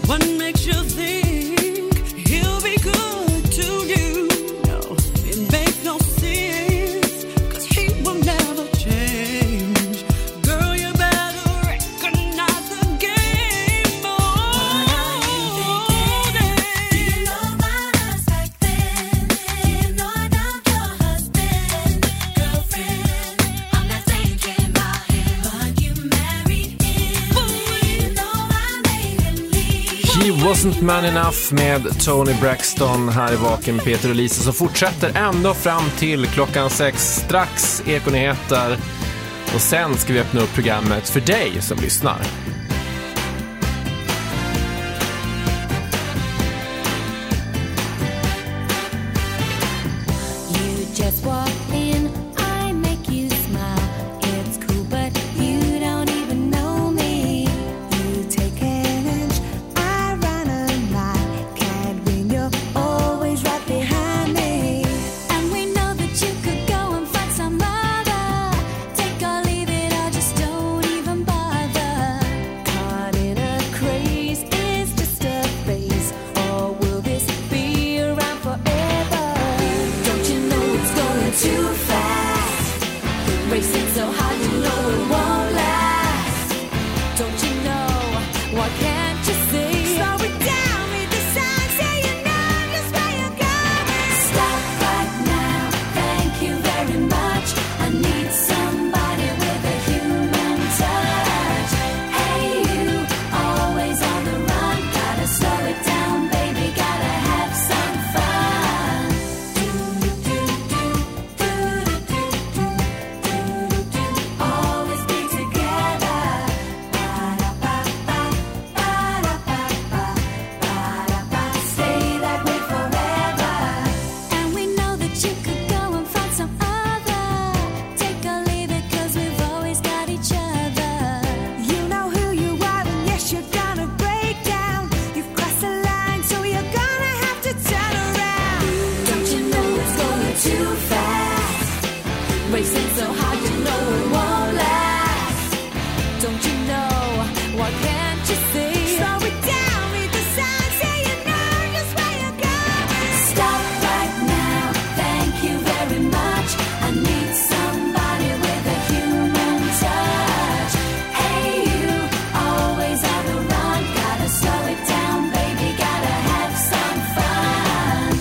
What makes you think he'll be good to you? No, it makes no sense, 'cause he will never change. Girl, you better recognize the game. Oh, what are you thinking? Do you know about us back then? Ignored out your husband, girlfriend. I'm not thinking about him, but you married him. You know I made him leave. He wasn't man enough med Tony Braxton här i Vaken med Peter och Lisa, som fortsätter ända fram till klockan sex. Strax Ekonyheter och sen ska vi öppna upp programmet för dig som lyssnar. You just walk in, I make you smile. It's cool, but you don't even know me. You take an inch, I run a mile. Can't win, you're always right behind me. And we know that you could go and find some other. Take or leave it, or just don't even bother. Caught in a craze, is just a phase. Or will this be around forever? Don't you know it's going too fast? Racing so hard, you know it won't last. Don't you know? Why can't you see? Slow it down, read the signs, say you know just where you're going. Stop right now, thank you very much. I need somebody with a human touch. Hey you, always on the run. Gotta slow it down, baby, gotta have some fun. Always be together. Stay that way forever. And we know that you could go and find some other. Take or leave it, 'cause we've always got each other. You know who you are, and yes, you're gonna break down. You've crossed the line, so you're gonna have to turn around. Don't you know it's going too fast? Racing so hard, you know it won't last. Don't you know? Why can't you see? Slow it down, read the signs, say you know just where you're going. Stop right now, thank you very much. I need somebody with a human touch. Hey you, always on the run. Gotta slow it down, baby, gotta have some fun.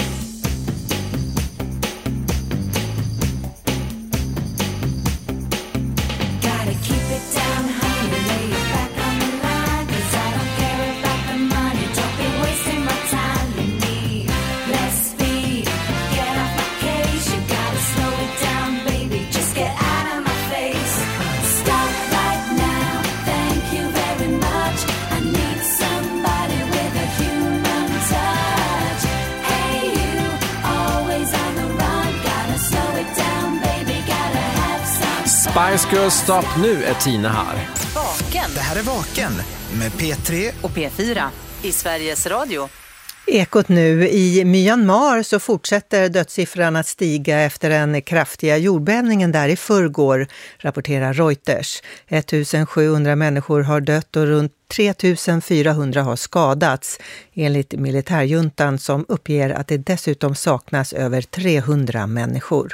Gotta keep it down, honey, lay it back on the line. 'Cause I don't care about the money, don't be wasting my time. You need less speed, get off my case. You gotta slow it down, baby, just get out of my face. Stop right now, thank you very much. I need somebody with a human touch. Hey you, always on the run. Gotta slow it down, baby, gotta have some Spice Girls Stop, nu är Tina här. Vaken. Det här är Vaken med P tre Och P fyra i Sveriges Radio. Ekot nu. I Myanmar så fortsätter dödssiffran att stiga efter den kraftiga jordbävningen där i förrgår, rapporterar Reuters. ettusensjuhundra människor har dött och runt tre tusen fyrahundra har skadats, enligt militärjuntan som uppger att det dessutom saknas över trehundra människor.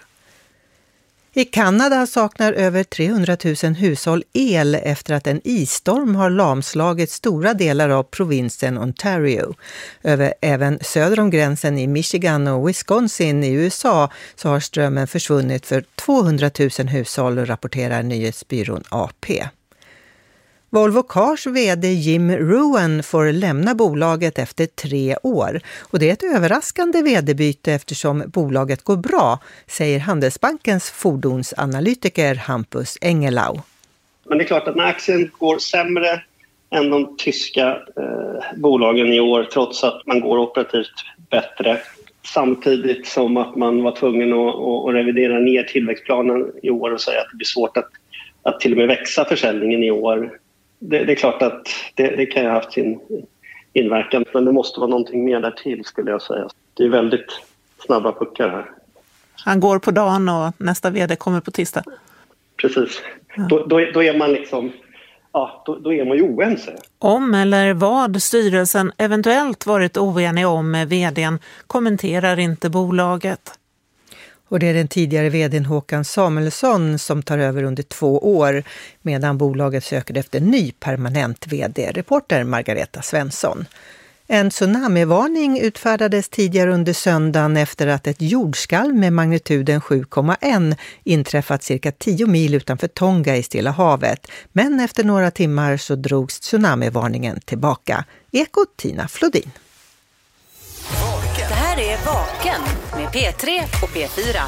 I Kanada saknar över trehundratusen hushåll el efter att en isstorm har lamslagit stora delar av provinsen Ontario. Över även söder om gränsen i Michigan och Wisconsin i U S A så har strömmen försvunnit för tvåhundratusen hushåll, rapporterar nyhetsbyrån A P. Volvo Cars vd Jim Rowan får lämna bolaget efter tre år. Och det är ett överraskande vd-byte eftersom bolaget går bra, säger Handelsbankens fordonsanalytiker Hampus Engelau. Men det är klart att när aktien går sämre än de tyska eh, bolagen i år, trots att man går operativt bättre, samtidigt som att man var tvungen att, att revidera ner tillväxtplanen i år och säga att det blir svårt att, att till och med växa försäljningen i år. Det, det är klart att det, det kan ha haft sin inverkan, men det måste vara någonting mer där till, skulle jag säga. Det är väldigt snabba puckar här. Han går på dagen och nästa vd kommer på tisdag. Precis. Ja. Då, då, då är man liksom ja, då, då är man ju oense. Om eller vad styrelsen eventuellt varit oenig om med vdn kommenterar inte bolaget. Och det är den tidigare vdn Håkan Samuelsson som tar över under två år medan bolaget söker efter ny permanent vd, reporter Margareta Svensson. En tsunamivarning utfärdades tidigare under söndagen efter att ett jordskalv med magnituden sju komma ett inträffat cirka tio mil utanför Tonga i Stilla havet. Men efter några timmar så drogs tsunamivarningen tillbaka. Ekot Tina Flodin. Det här är Vaken med P tre och P fyra.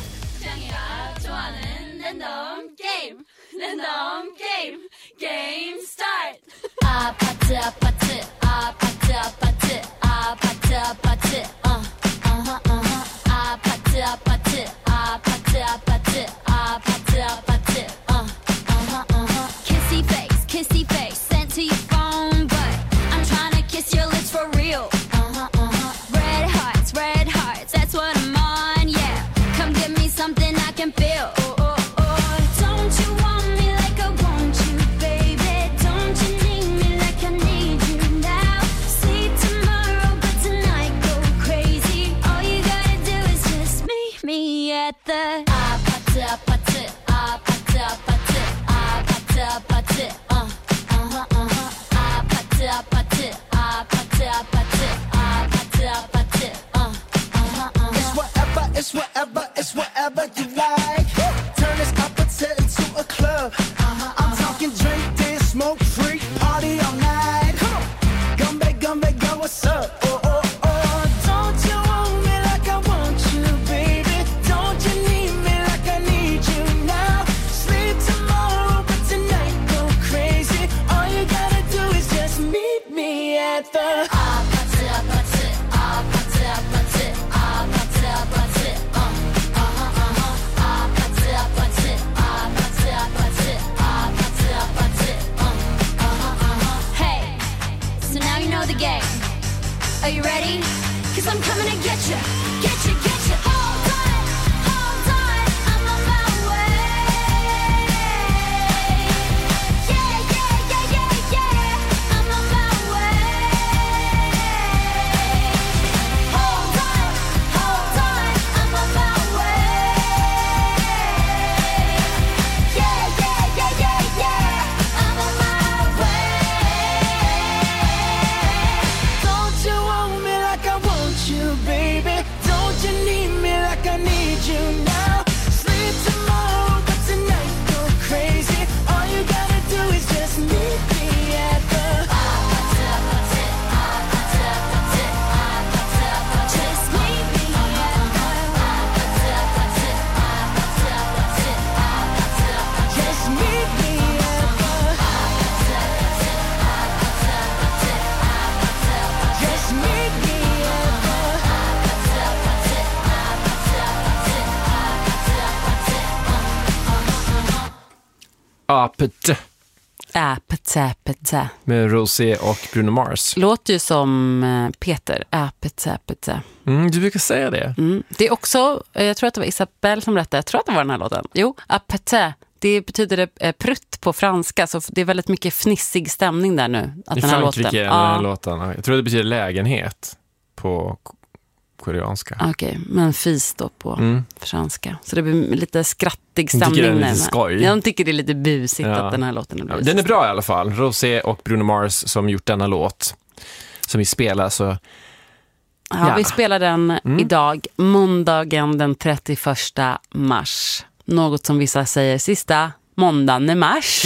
Game start. Ah, party, party, ah, party, party, ah, party, party, uh, uh-huh, uh-huh, ah, party, party, ah, party, party, ah, party, party, uh, uh-huh, uh-huh. Kissy face, kissy face, sent to your phone, but I'm trying to kiss your lips for real. Uh-huh, uh-huh. Red hearts, red hearts, that's what I'm on, yeah. Come give me something I can feel. Oh, oh, oh. Don't you want me like I want you, baby? Don't you need me like I need you now? See tomorrow, but tonight go crazy. All you gotta do is just meet me at the ah party, party, ah party, party, ah party, party, uh, uh-huh, uh-huh, ah party, party, ah party, party, ah party, party, uh, uh-huh, uh-huh. It's whatever, it's whatever, it's whatever you like. Turn this opposite into a club. Uh-huh, I'm talking drink, dance, smoke, free, party all night. Come on, Gumbe, Gumbe, go, what's up? Oh, oh, oh. Don't you want me like I want you, baby? Don't you need me like I need you now? Sleep tomorrow, but tonight go crazy. All you gotta do is just meet me at the Ah party, party, ah party, party, ah party, party, uh, uh-huh, uh-huh, ah party, party, ah party, party, ah party, party, uh, uh-huh, uh-huh. Hey, so now you know the game. Are you ready? 'Cause I'm coming to get you, get you, get you. Hold on, hold on, I'm on my way. Yeah, yeah, yeah, yeah, yeah, I'm on my way. Hold on, hold on, I'm on my way. Yeah, yeah, yeah, yeah, yeah, I'm on my way. Don't you want me like I want you, baby? Don't you need me like I need you now? Sleep tomorrow, but tonight go crazy. All you gotta do is just meet me at the Ah party, party, ah party, party, ah party, party. Just meet me at the ah party, party, ah party, party, ah party, party. just meet me at the Ah party, party, ah party, party, ah party, party. just meet me at the Ah party, party, ah party, party, ah party, party. Uh, uh-huh, uh-huh. Apet Apete, apete. med Rosé och Bruno Mars. Låter ju som eh, Peter. Apete, apete. Mm, du brukar säga det. Mm. Det är också, eh, jag tror att det var Isabelle som berättade, jag tror att det var den här låten. Jo, apete. Det betyder eh, prutt på franska, så det är väldigt mycket fnissig stämning där nu. Att I den här Frankrike, låten. den här Ja. låten. Jag tror det betyder lägenhet på k- koreanska. Okej, men fis då på Mm. franska. Så det blir lite skrattig De tycker stämning. den är lite när- skoj. Ja, de tycker det är lite busigt Ja. att den här låten är Ja, busig. den är bra i alla fall. Rosé och Bruno Mars som gjort denna låt som vi spelar, så Ja, Ja. vi spelar den Mm. idag, måndagen den trettioförsta mars. Något som vissa säger sista måndagen i mars.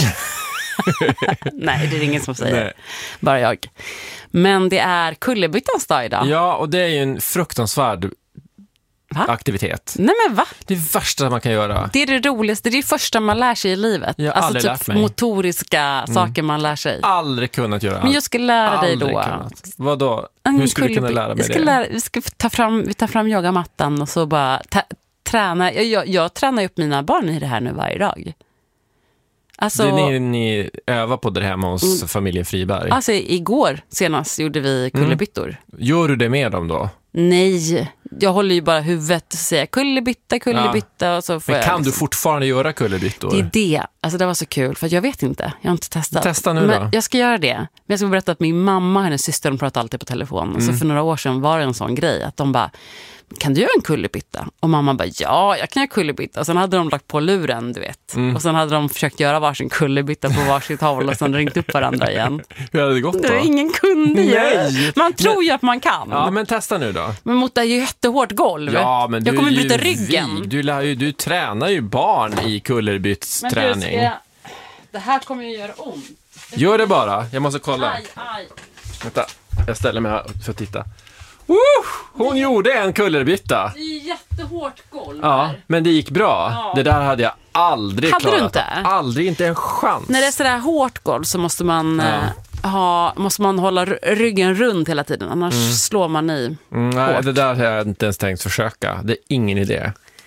Nej, det är ingen som säger. Nej. Bara jag. Men det är kullerbyttans dag idag. Ja, och det är ju en fruktansvärd Va? aktivitet. Nej men va? Det är värsta man kan göra. Det är det roligaste, det är det första man lär sig i livet. Jag har alltså aldrig typ lärt mig. motoriska saker man lär sig. Aldrig kunnat göra. Men jag ska lära dig Aldrig då. kunnat. Vadå? En Hur skulle du kunna kullerby- lära mig jag ska det? Lära, vi ska ta fram, vi tar fram yogamattan och så bara ta, träna. Jag, jag, jag tränar upp mina barn i det här nu varje dag. Alltså, Det är ni, ni övar på det hemma hos Mm. familjen Friberg. alltså igår senast gjorde vi kullerbyttor. Gör du det med dem då? Nej, jag håller ju bara huvudet och säger kullerbytta, kullerbytta. Ja. Och så får men kan jag liksom... du fortfarande göra kullerbyttor? Det är det. Alltså det var så kul, för jag vet inte. Jag har inte testat. Testa nu men då. jag ska göra det. Men jag ska berätta att min mamma och hennes syster, de pratar alltid på telefon. Mm. Så för några år sedan var det en sån grej att de bara, kan du göra en kullerbytta? Och mamma bara, ja, jag kan göra kullerbytta. Och sen hade de lagt på luren, du vet. Mm. Och sen hade de försökt göra varsin kullerbytta på varsitt håll och sen ringt upp varandra igen. Hur hade det gått då? Det är ingen kunde ju. Man tror men, ju att man kan. Ja, men testa nu då. Men mot det är ju jättehårt golv. Ja, men jag kommer du bryta ryggen. Vi. Du, lär ju, du tränar ju barn i kullerbyttsträning. Men du, det här kommer ju göra ont. Gör det bara. Jag måste kolla. Aj, aj. Vänta, jag ställer mig här för att titta. Woo! Hon gjorde en kullerbytta. Det är jättehårt golv. Ja, men det gick bra. Ja. Det där hade jag aldrig hade klarat. Du inte? Aldrig, inte en chans. När det är sådär hårt golv så måste man, ja. ha, måste man hålla ryggen runt hela tiden. Annars mm. slår man i mm, nej, det där har jag inte ens tänkt försöka. Det är ingen idé.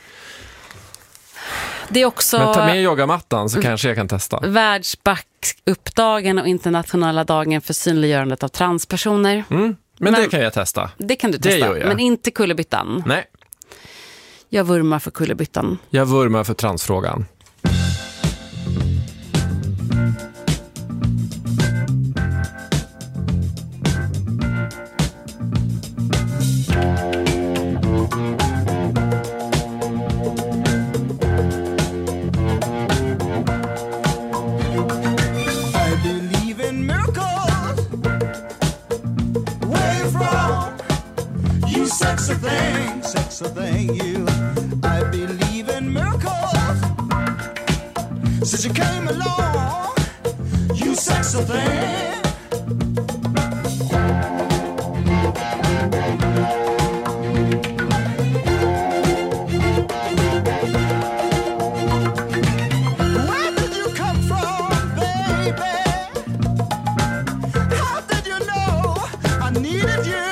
Det är också... Men ta med yogamattan så kanske jag kan testa. Världsbackuppdagen och internationella dagen för synliggörandet av transpersoner. Mm. Men, men det kan jag testa. Det kan du testa, men inte kullerbyttan. Nej. Jag vurmar för kullerbyttan. Jag vurmar för transfrågan. Sex a thing, sex a thing, you. I believe in miracles. Since you came along, you sex a thing. Where did you come from, baby? How did you know I needed you?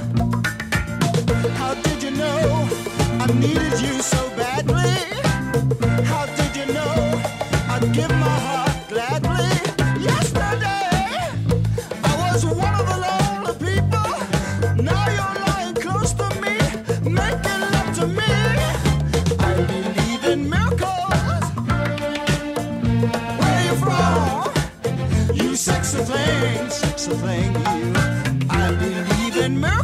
I needed you so badly. How did you know I'd give my heart gladly? Yesterday I was one of the lonely people. Now you're lying close to me, making love to me. I believe in miracles. Where you from? You sexy thing, sexy thing, you. I believe in miracles.